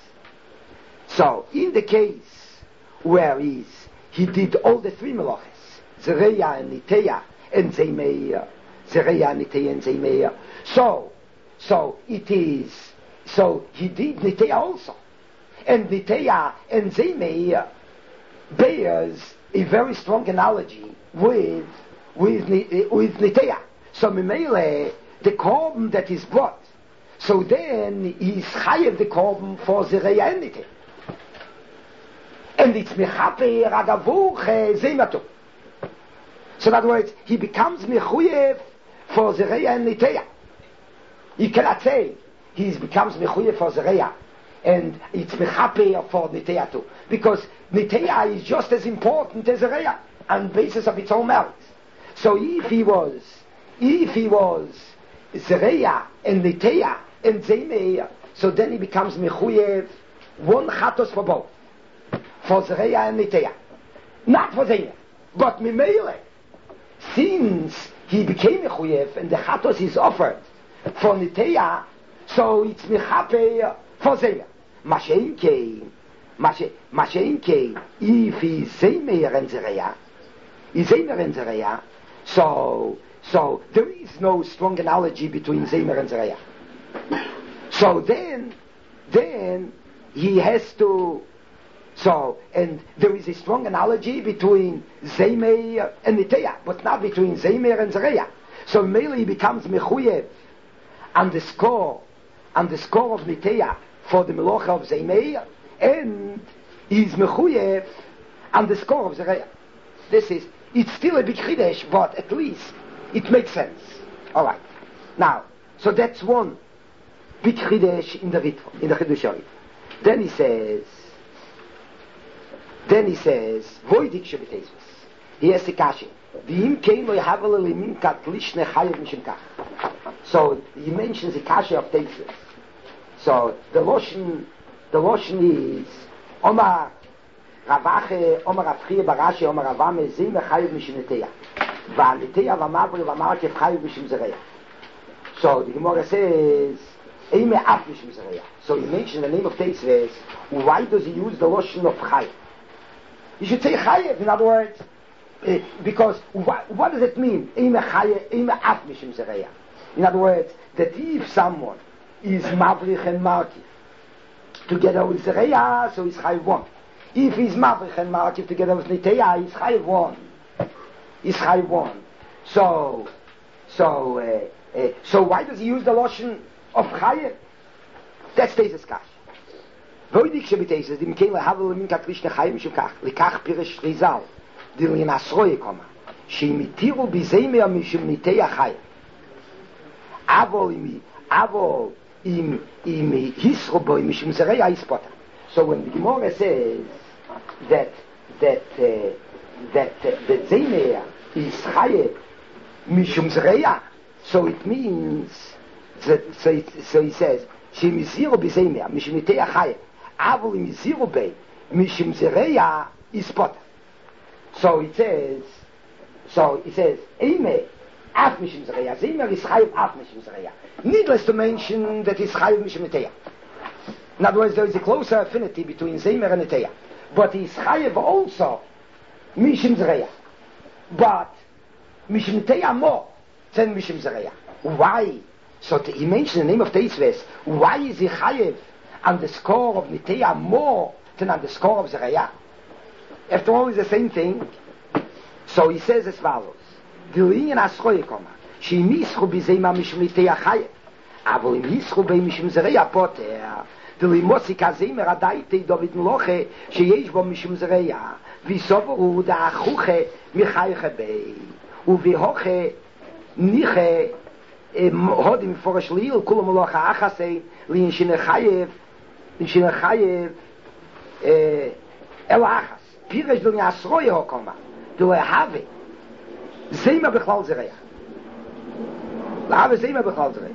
so in the case where is he did all the three melachos, Zereya and Niteya and Zemeya, Zereya and Niteya and Zemeya. So, so it is, so he did Niteya also, and Niteya and Zemeya bears a very strong analogy with with with Niteya. So Mimele, the korban that is brought, so then he's chayev the korban for Zereya and Niteya. And it's mechaper agavuch Zeimatu. So in other words, he becomes mechuyev for Zereya and Niteya. You cannot say he becomes mechuyev for Zereya and it's mechaper for Niteya too, because Niteya is just as important as Zereya on basis of its own merits. So if he was, if he was Zereya and Niteya and Zemeya, so then he becomes mechuyev one chatos for both, for Zereya and Niteya, not for Zemeya. But Mimele, since he became mechuyev and the chatos is offered for Niteya, so it's mechaper for Zemeya. Mashen came, Mashen came. If he's Zemeya and Zereya, he's Zemeya and Zereya. So, so there is no strong analogy between Zemer and Zereya. So then, then he has to. So, and there is a strong analogy between Zemer and Niteya, but not between Zemer and Zereya. So mainly he becomes mechuyev on the score, on the score of Niteya for the melocha of Zemer, and he's mechuyev on the score of Zereya. This is. It's still a big chidesh, but at least it makes sense. All right. Now, so that's one big chidesh in the Ritva, in the Chidush HaRitva. Then he says, then he says, Voidik Shebitezvus. He has the kashi. V'im kein lo yahavel elimin kat lishne chayev mishim kach. So he mentions the kashi of Tezvus. So the lotion, the lotion is Omar. Ravache, Omer Avchie Barashi, Omer Avame, Zim Chayiv Mishim Niteya. Va Niteya v'Mavri v'Markev Chayiv Mishim Zereya. So the Gemara says, Eime Af Mishim Zereya. So he mentions the name of Teisves. Why does he use the lotion of Chayiv? You should say Chayiv. In other words, uh, because what, what does it mean? Eime Chayiv, Eime Af Mishim Zereya. In other words, that if someone is Mavrich and Markev together with Zereya, so he's Chayiv one. If he's Mavrich and Markiv together with Niteya, he's Chayiv one. He's Chayiv one. So, so, uh, Uh, so why does he use the lotion of Chayev? That's Teises Kash. Voidik Shebiteises, dim kein lehavel min katrish nechayim shukach, likach pirish rizal, dil in asroye koma, sheimitiru bizeimer mishum nitei achayim. Avol imi, avol im, im hisroboy mishum zerei haispota. So when the Gemara says that, that, uh, that, uh, that zeimer is chayev mishum zerei, so it means, that, so, it, so he says, sheimitiru bizeimer mishum nitei achayim. Avol im zero bay mishum zereya is pot. So it says, so it says, Eime af mishum zereya. Zeimer is chayiv af mishum zereya. Needless to mention that it's chayiv mishum neteya. In other words, there is a closer affinity between Zeimer and neteya, but he's chayiv also mishum zereya. But mishum neteya more than mishum zereya. Why? So t- he mentioned the name of Teisves. Why is he chayiv on the score of Niteya more than on the score of Zereya? After all, it's the same thing. So he says as follows: Dilin asroye koma, she mischu bizeima mishum Niteya chayev, avol im mischu bei mishum Zereya poter. Dilin mosi kazemer adaite David loche sheyesh bo mishum Zereya, visovu da achuche michayeche bei, uvihoche niche hodim forosh liil kulam locha achase lin shine chayev. in shine chayev el achas pirish do asroye hokoma do have zeima bechlal zereya la have zeima bechlal zereya.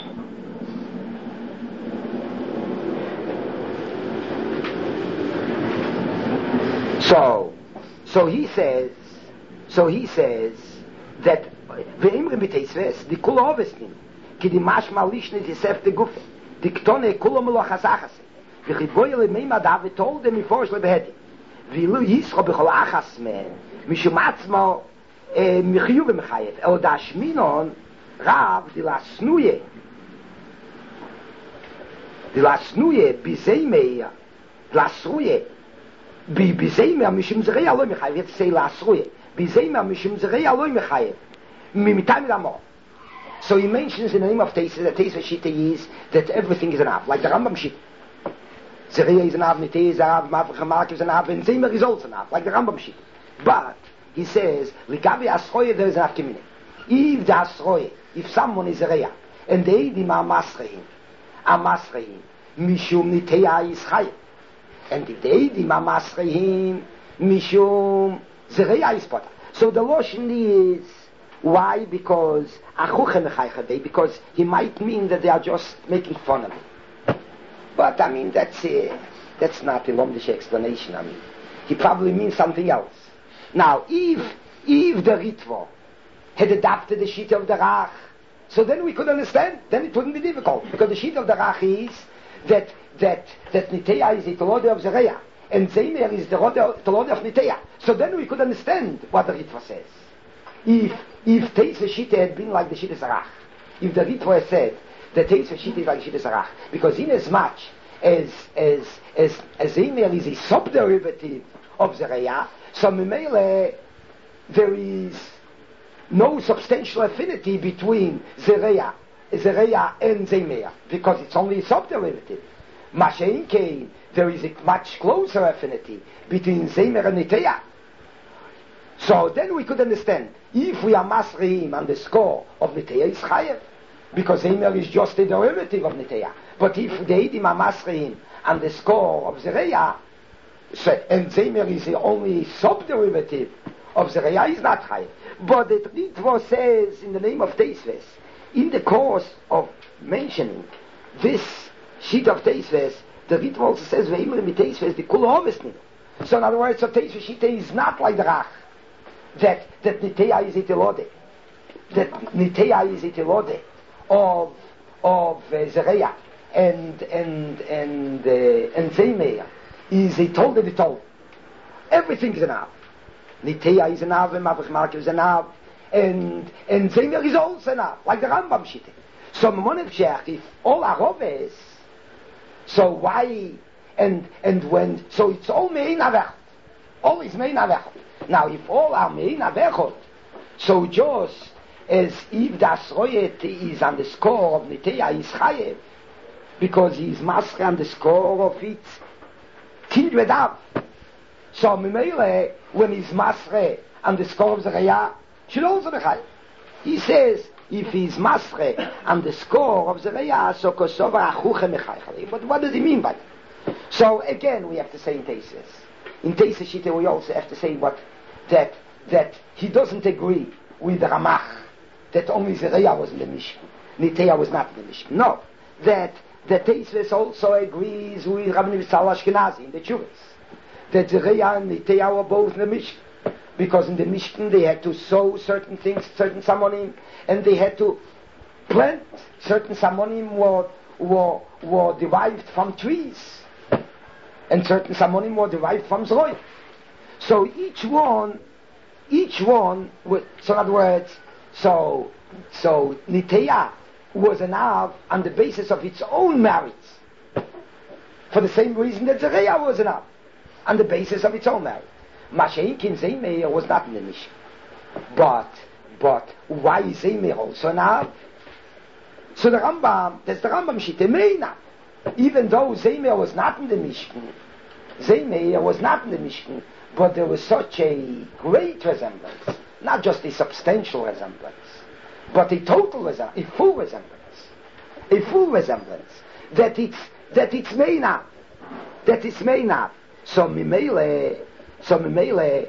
So so he says so he says that ve'imrim b'teisves di kul ovesnim ki di mashma lishne di sefte gufe di ktone kulam lo chasachas v'chiboyle meima da v'tol dem miforish lebehedi v'ilu yischo b'chol achas men mishum atzmo michiyu v'mechayev el da shminon rav di lasnuye di lasnuye bizeimeya lasruye bi bizeimeya mishum zereya lo mechayev yet say lasruye bizeimeya mishum zereya lo mechayev mimitam lamo. So he mentions in the name of Teisves that Teisves Shita is that everything is an Av, like the Rambam Shita. Zereya is an Av, Nitei is an Av, Mavach is an Av, and Zeimer is also an Av, like the Rambam Shita. But he says, Ligabi Asroye, there is an Av Kimine. If the Asroye, if someone is Zereya, and they Eidim are Masrehim, are Masrehim, Mishum Niteya is Chayim. And if the Eidim are Masrehim, Mishum Zereya is Pota. So the Loshen is, why? Because because he might mean that they are just making fun of him. But I mean that's uh, that's not a lomdish explanation. I mean he probably means something else. Now if if the Ritvo had adopted the sheet of the Rach, so then we could understand. Then it wouldn't be difficult because the sheet of the Rach is that that that Niteya is the Telode of Zereya and Zeimer is the Telode of Niteya. So then we could understand what the Ritvo says. If if Teisves Shita had been like the Shita Sarach, if the Ritva had said that Teisves Shita is like Shita Sarach, because in as much as as as as Zeimer is a subderivative of Zereya, so Memele there is no substantial affinity between Zereya, Zereya and Zeimer, because it's only a subderivative. Mashein Kein, there is a much closer affinity between Zeimer and Niteya. So then we could understand, if we are Masrihim on the score of Niteya, it's Chayev, because Zeimer is just a derivative of Niteya. But if the Eidim are Masrihim on the score of Zereya, so, and Zeimer is the only sub-derivative of Zereya, is not Chayev. But the Ritva says, in the name of Teisves, in the course of mentioning this sheet of Teisves, the Ritva also says, Ve'imrim b'Teisves, the Kul Hovesnim. So in other words, so Teisves Shita is not like the Rach. That that Niteya is Itilode, that Niteya is Itilode of of uh, Zereya and and and uh, and Zeimer is a told the told. Everything is an Av. Niteya is an Av, and Mavach Malka is an Av, and and Zeimer is also an Av, like the Rambam Shita. So Mamonet Shech, if all Aroves, so why and and when so it's all Mein Avech, all is Mein Avech. Now, if all are Mein Avechot, so just as if the Asroyet is on the score of Niteya is Chayev, because he is Masre on the score of its kindred Av. So Mimele, when he's Masre on the score of Zereya, should also be Chayev. He says, if he's Masre on the score of Zereya, so Kosova Achuche Mechaychale. But what does he mean by that? So again, we have to say in Tesis. In Tesis Shita, we also have to say what, that, that he doesn't agree with the Ramach, that only Zereya was in the Mishkan, Niteya was not in the Mishkan. No, that the Tesis also agrees with Rabbi Nitzal Ashkenazi in the Chuvas, that Zereya and Niteya were both in the Mishkan, because in the Mishkan they had to sow certain things, certain Samonim, and they had to plant certain Samonim were, were, were derived from trees, and certain Samonim were derived from Zroy. So each one, each one, was, so in other words, so, so Niteya was an Av on the basis of its own merits, for the same reason that Zereya was an Av, on the basis of its own merit. Masha'inkin Zeimeir was not in the Mishkan. But, but, why is Zeimeir also an Av? So the Rambam, that's the Rambam Shitemeina. Even though Zeimeir was not in the Mishkan, Zeimeir was not in the Mishkan, but there was such a great resemblance, not just a substantial resemblance, but a total resemblance, a full resemblance, a full resemblance, that it's, that it's Meina, that it's Meina. So Mimele, so Mimele,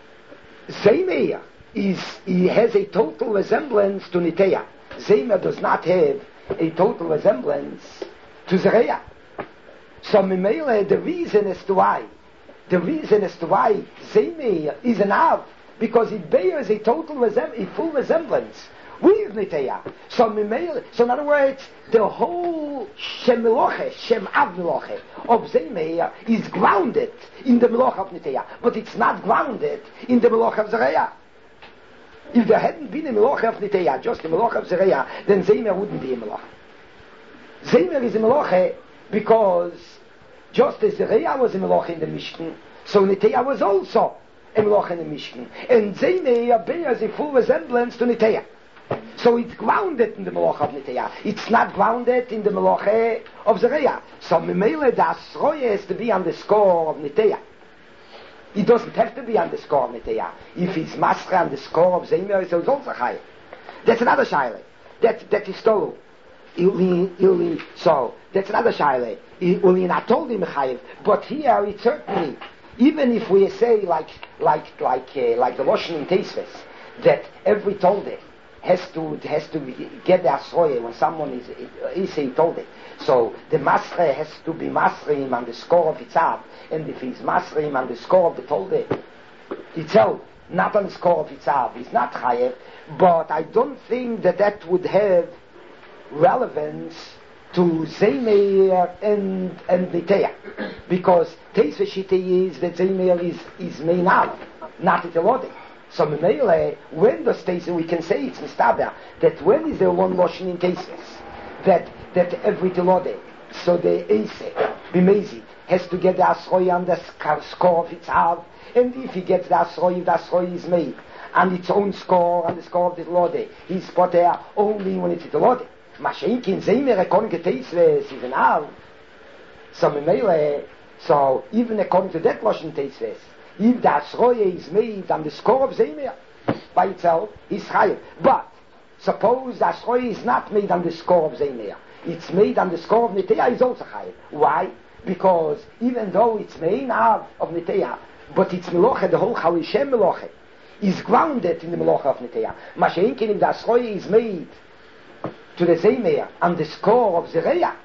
Zeimeir is, he has a total resemblance to Niteya. Zeimeir does not have a total resemblance to Zereya. So Mimele, the reason as to why, the reason as to why Zeimeir is an Av, because it bears a total resemblance, a full resemblance with Niteya. So Mimele, so in other words, the whole Shem Meloche, Shem Av Meloche of Zeimeir is grounded in the Meloche of Niteya, but it's not grounded in the Meloche of Zereya. If there hadn't been a Meloche of Niteya, just a Meloche of Zereya, then Zeimeir wouldn't be a Meloche. Zeimeir is a Meloche because just as Zereya was a Meloche in the Mishkan, so Niteya was also a Meloche in the Mishkan. And Zeimeir bears a full resemblance to Niteya. So it's grounded in the Meloche of Niteya. It's not grounded in the Meloche of Zereya. So Mimele, the Asroya has to be on the score of Niteya. It doesn't have to be on the score of Niteya. If it's Masra on the score of Zeimeir, so it's also Chayev. That's another Shaila. That, that is Tolu. So, that's another Shaila. Uli not told him Chayev. But here, it's certainly, even if we say like, like, like, uh, like the Loshen in Teisves, that every Tolde has to has to get the Asroye when someone is is a Tolde. So the Masre has to be Masreim on the score of its Av, and if he's Masreim on the score of the Tolde itself, not on the score of its Av, he's not Chayev. But I don't think that that would have relevance to Zeimeir and and Niteya, because Teisves Shita is that Zeimeir is is main Av, not Telode. So Mimele, when does Teisves, we can say it's Mistaber, that when is there one Loshen in Teisves, that that every Telode, so the Eise, Bimezi, has to get the Asroy on the score of its Av, and if he gets the Asroy, if the Asroy is made on its own score, on the score of the Telode, he's put there only when it's Telode. Masha'inkin Zeimeir according to Teisves is an Av. So Mimele, so even according to that Loshen Teisves, if the Asroye is made on the score of Zeimeir by itself, he's Chayev. But suppose the Asroye is not made on the score of Zeimeir, it's made on the score of Niteya, he's also Chayev. Why? Because even though it's main Av of Niteya, but it's Meloche, the whole Chalishem Meloche is grounded in the Meloche of Niteya. Masha'inkin, if the Asroye is made to the Zeimeir on the score of Zereya,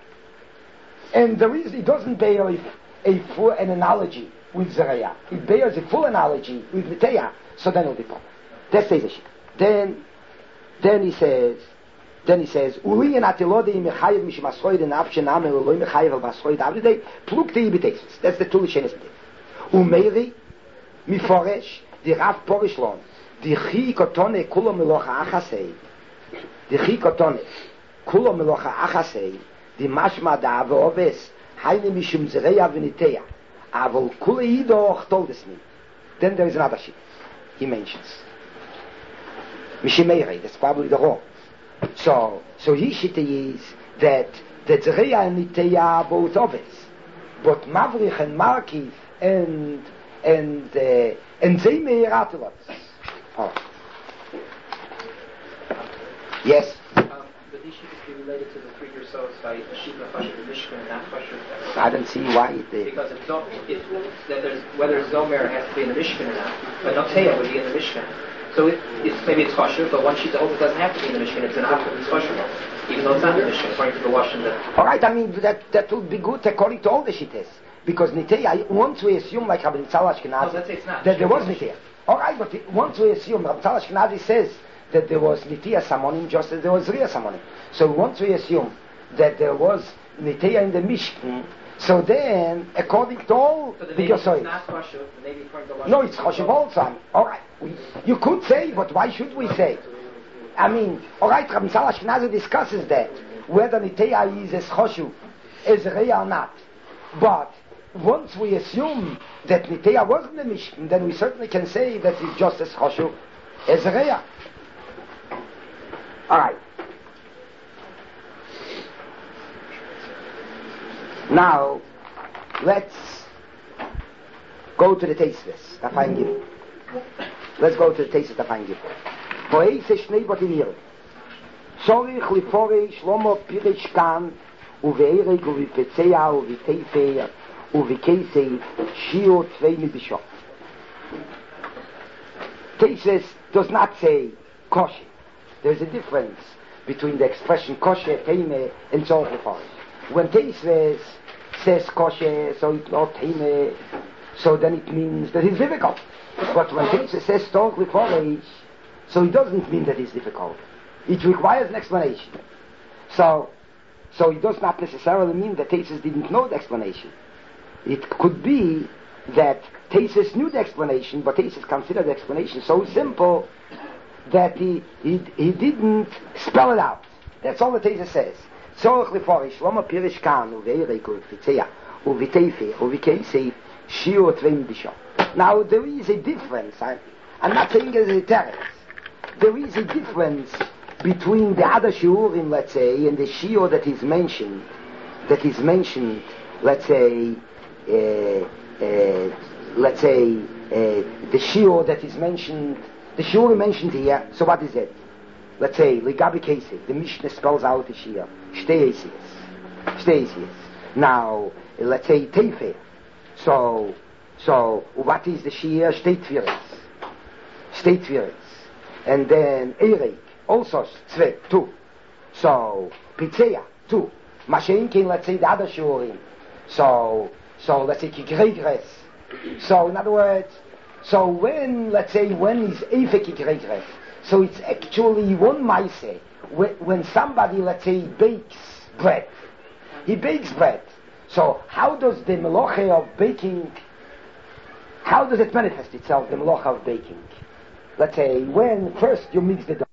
and the reason it doesn't bear a, a full an analogy with Zereya, it bears a full analogy with Niteya, so then it'll be proper. That's the issue. Then, then he says, then he says, Uliyan atilode im mechayev mishim asroid en av shenam el loy mechayev al basroid avdei plukte ibitesis. That's the two shenes bit. Umeiri miforesh di Rav Porishlon di chi kotone kulo melocha achasei di chi kotone kulo melocha achasei di mashma da avoves hayne mishim Zereya v'Niteya. Avol Kuleidoch told us me. Then there is another sheet he mentions. Mishimeire, that's probably the wrong. So, so his shita is that the Zreya and Niteya are both obvious. But Mavrich and Markiv and, and, uh, and Zeime Ratelot. Oh. Yes?
Um, would these shittas be related to the three or so by Shikha Chashuv, Mishkan, and not Chashuv?
I don't see why it is.
Because if, Zo- if that there's, whether Zomer has to be in the Mishkan or not, but Noteya would be in the Mishkan. So it, it's, maybe it's Chashuv, but one Shita holds it doesn't have to be in the Mishkan, it's an Akhar, it's Chashuv. Even though it's not in the Mishkan, according to the Washington. That
Alright, I mean, that, that would be good according to all the shittas. Because Niteya, once we assume, like Rabbi Nitzal Ashkenazi,
no, let's say it's not.
that there was Niteya. Alright, but it, once we assume, Rabbi Nitzal Ashkenazi says that there was Niteya Samonim just as there was Riya Samonim. So once we assume that there was Niteya in the Mishkan, so then, according to all
so
the
maybe it's
Yosois.
not Chashuv, maybe according to Washington.
No, it's Choshev also. Alright, you could say, but why should we say? I mean, alright, Rabbi Nitzal Ashkenazi discusses that, whether Niteya is as Choshev, as Riya or not. But once we assume that Niteya was in the Mishkan, then we certainly can say that it's just as Choshev as Riya. Alright. Now, let's go to the Teisves, the Fine Gimel. Let's go to the Teisves, the Fine Gimel. Poeise Shnei Botinir. Sorich Lifore Shlomo Pirish Kan, Uveireg Uvipecea Uviteifer, Uvikeisei Shio Tvei Mibishot. Teisves does not say kosher. There's a difference between the expression kosher, teime, and tzorich leforish. When Teisves says kosher, so it's not teime, so then it means that it's difficult. But when Teisves says tzorich leforish, so it doesn't mean that it's difficult. It requires an explanation. So, so it does not necessarily mean that Teisves didn't know the explanation. It could be that Teisves knew the explanation, but Teisves considered the explanation so simple that he, he, he didn't spell it out. That's all the Teisves says. Tzorich leforish, Shlomo Pirish Kan, Uveireg, Uviteifer, Uviteifer, Uvikeisei, Shio Tvei Mibishot. Now there is a difference. I, I'm not saying it's a terrorist. There is a difference between the other shiurim, let's say, and the shiur that is mentioned, that is mentioned, let's say, uh, uh, let's say, uh, the shiur that is mentioned, the shiur mentioned here. So what is it? Let's say, Ligabi Kesef, the Mishnah spells out the shiur, Shteisius, Shteisius. Now, let's say Teifer. So, so what is the shiur? Shteitviris, Shteitviris, and then Eirek. Also, zwei, two. So, Pizzea, two. Mashenkin, let's say the other shurim. So, so let's say Kikregres. So, in other words, so when, let's say, when is Efe Kikregres? So it's actually one maise. When, when somebody, let's say, bakes bread. He bakes bread. So, how does the meloche of baking, how does it manifest itself, the meloche of baking? Let's say, when first you mix the dough.